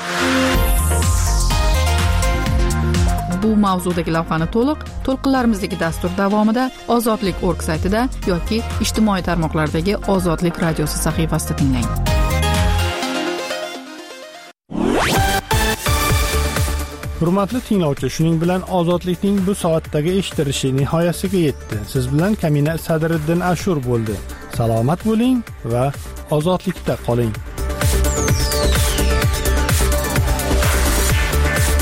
Bu mavzudagi lavhani to'liq to'lqinlarimizdagi dastur davomida ozodlik nokta org saytida yoki ijtimoiy tarmoqlardagi Ozodlik radiosi sahifasida tinglang. Hurmatli tinglovchi, shuning bilan Ozodlikning bu soatdagi eshitilishi nihoyasiga yetdi. Siz bilan Kamina Sadriddin Ashur bo'ldi. Salomat bo'ling va ozodlikda qoling.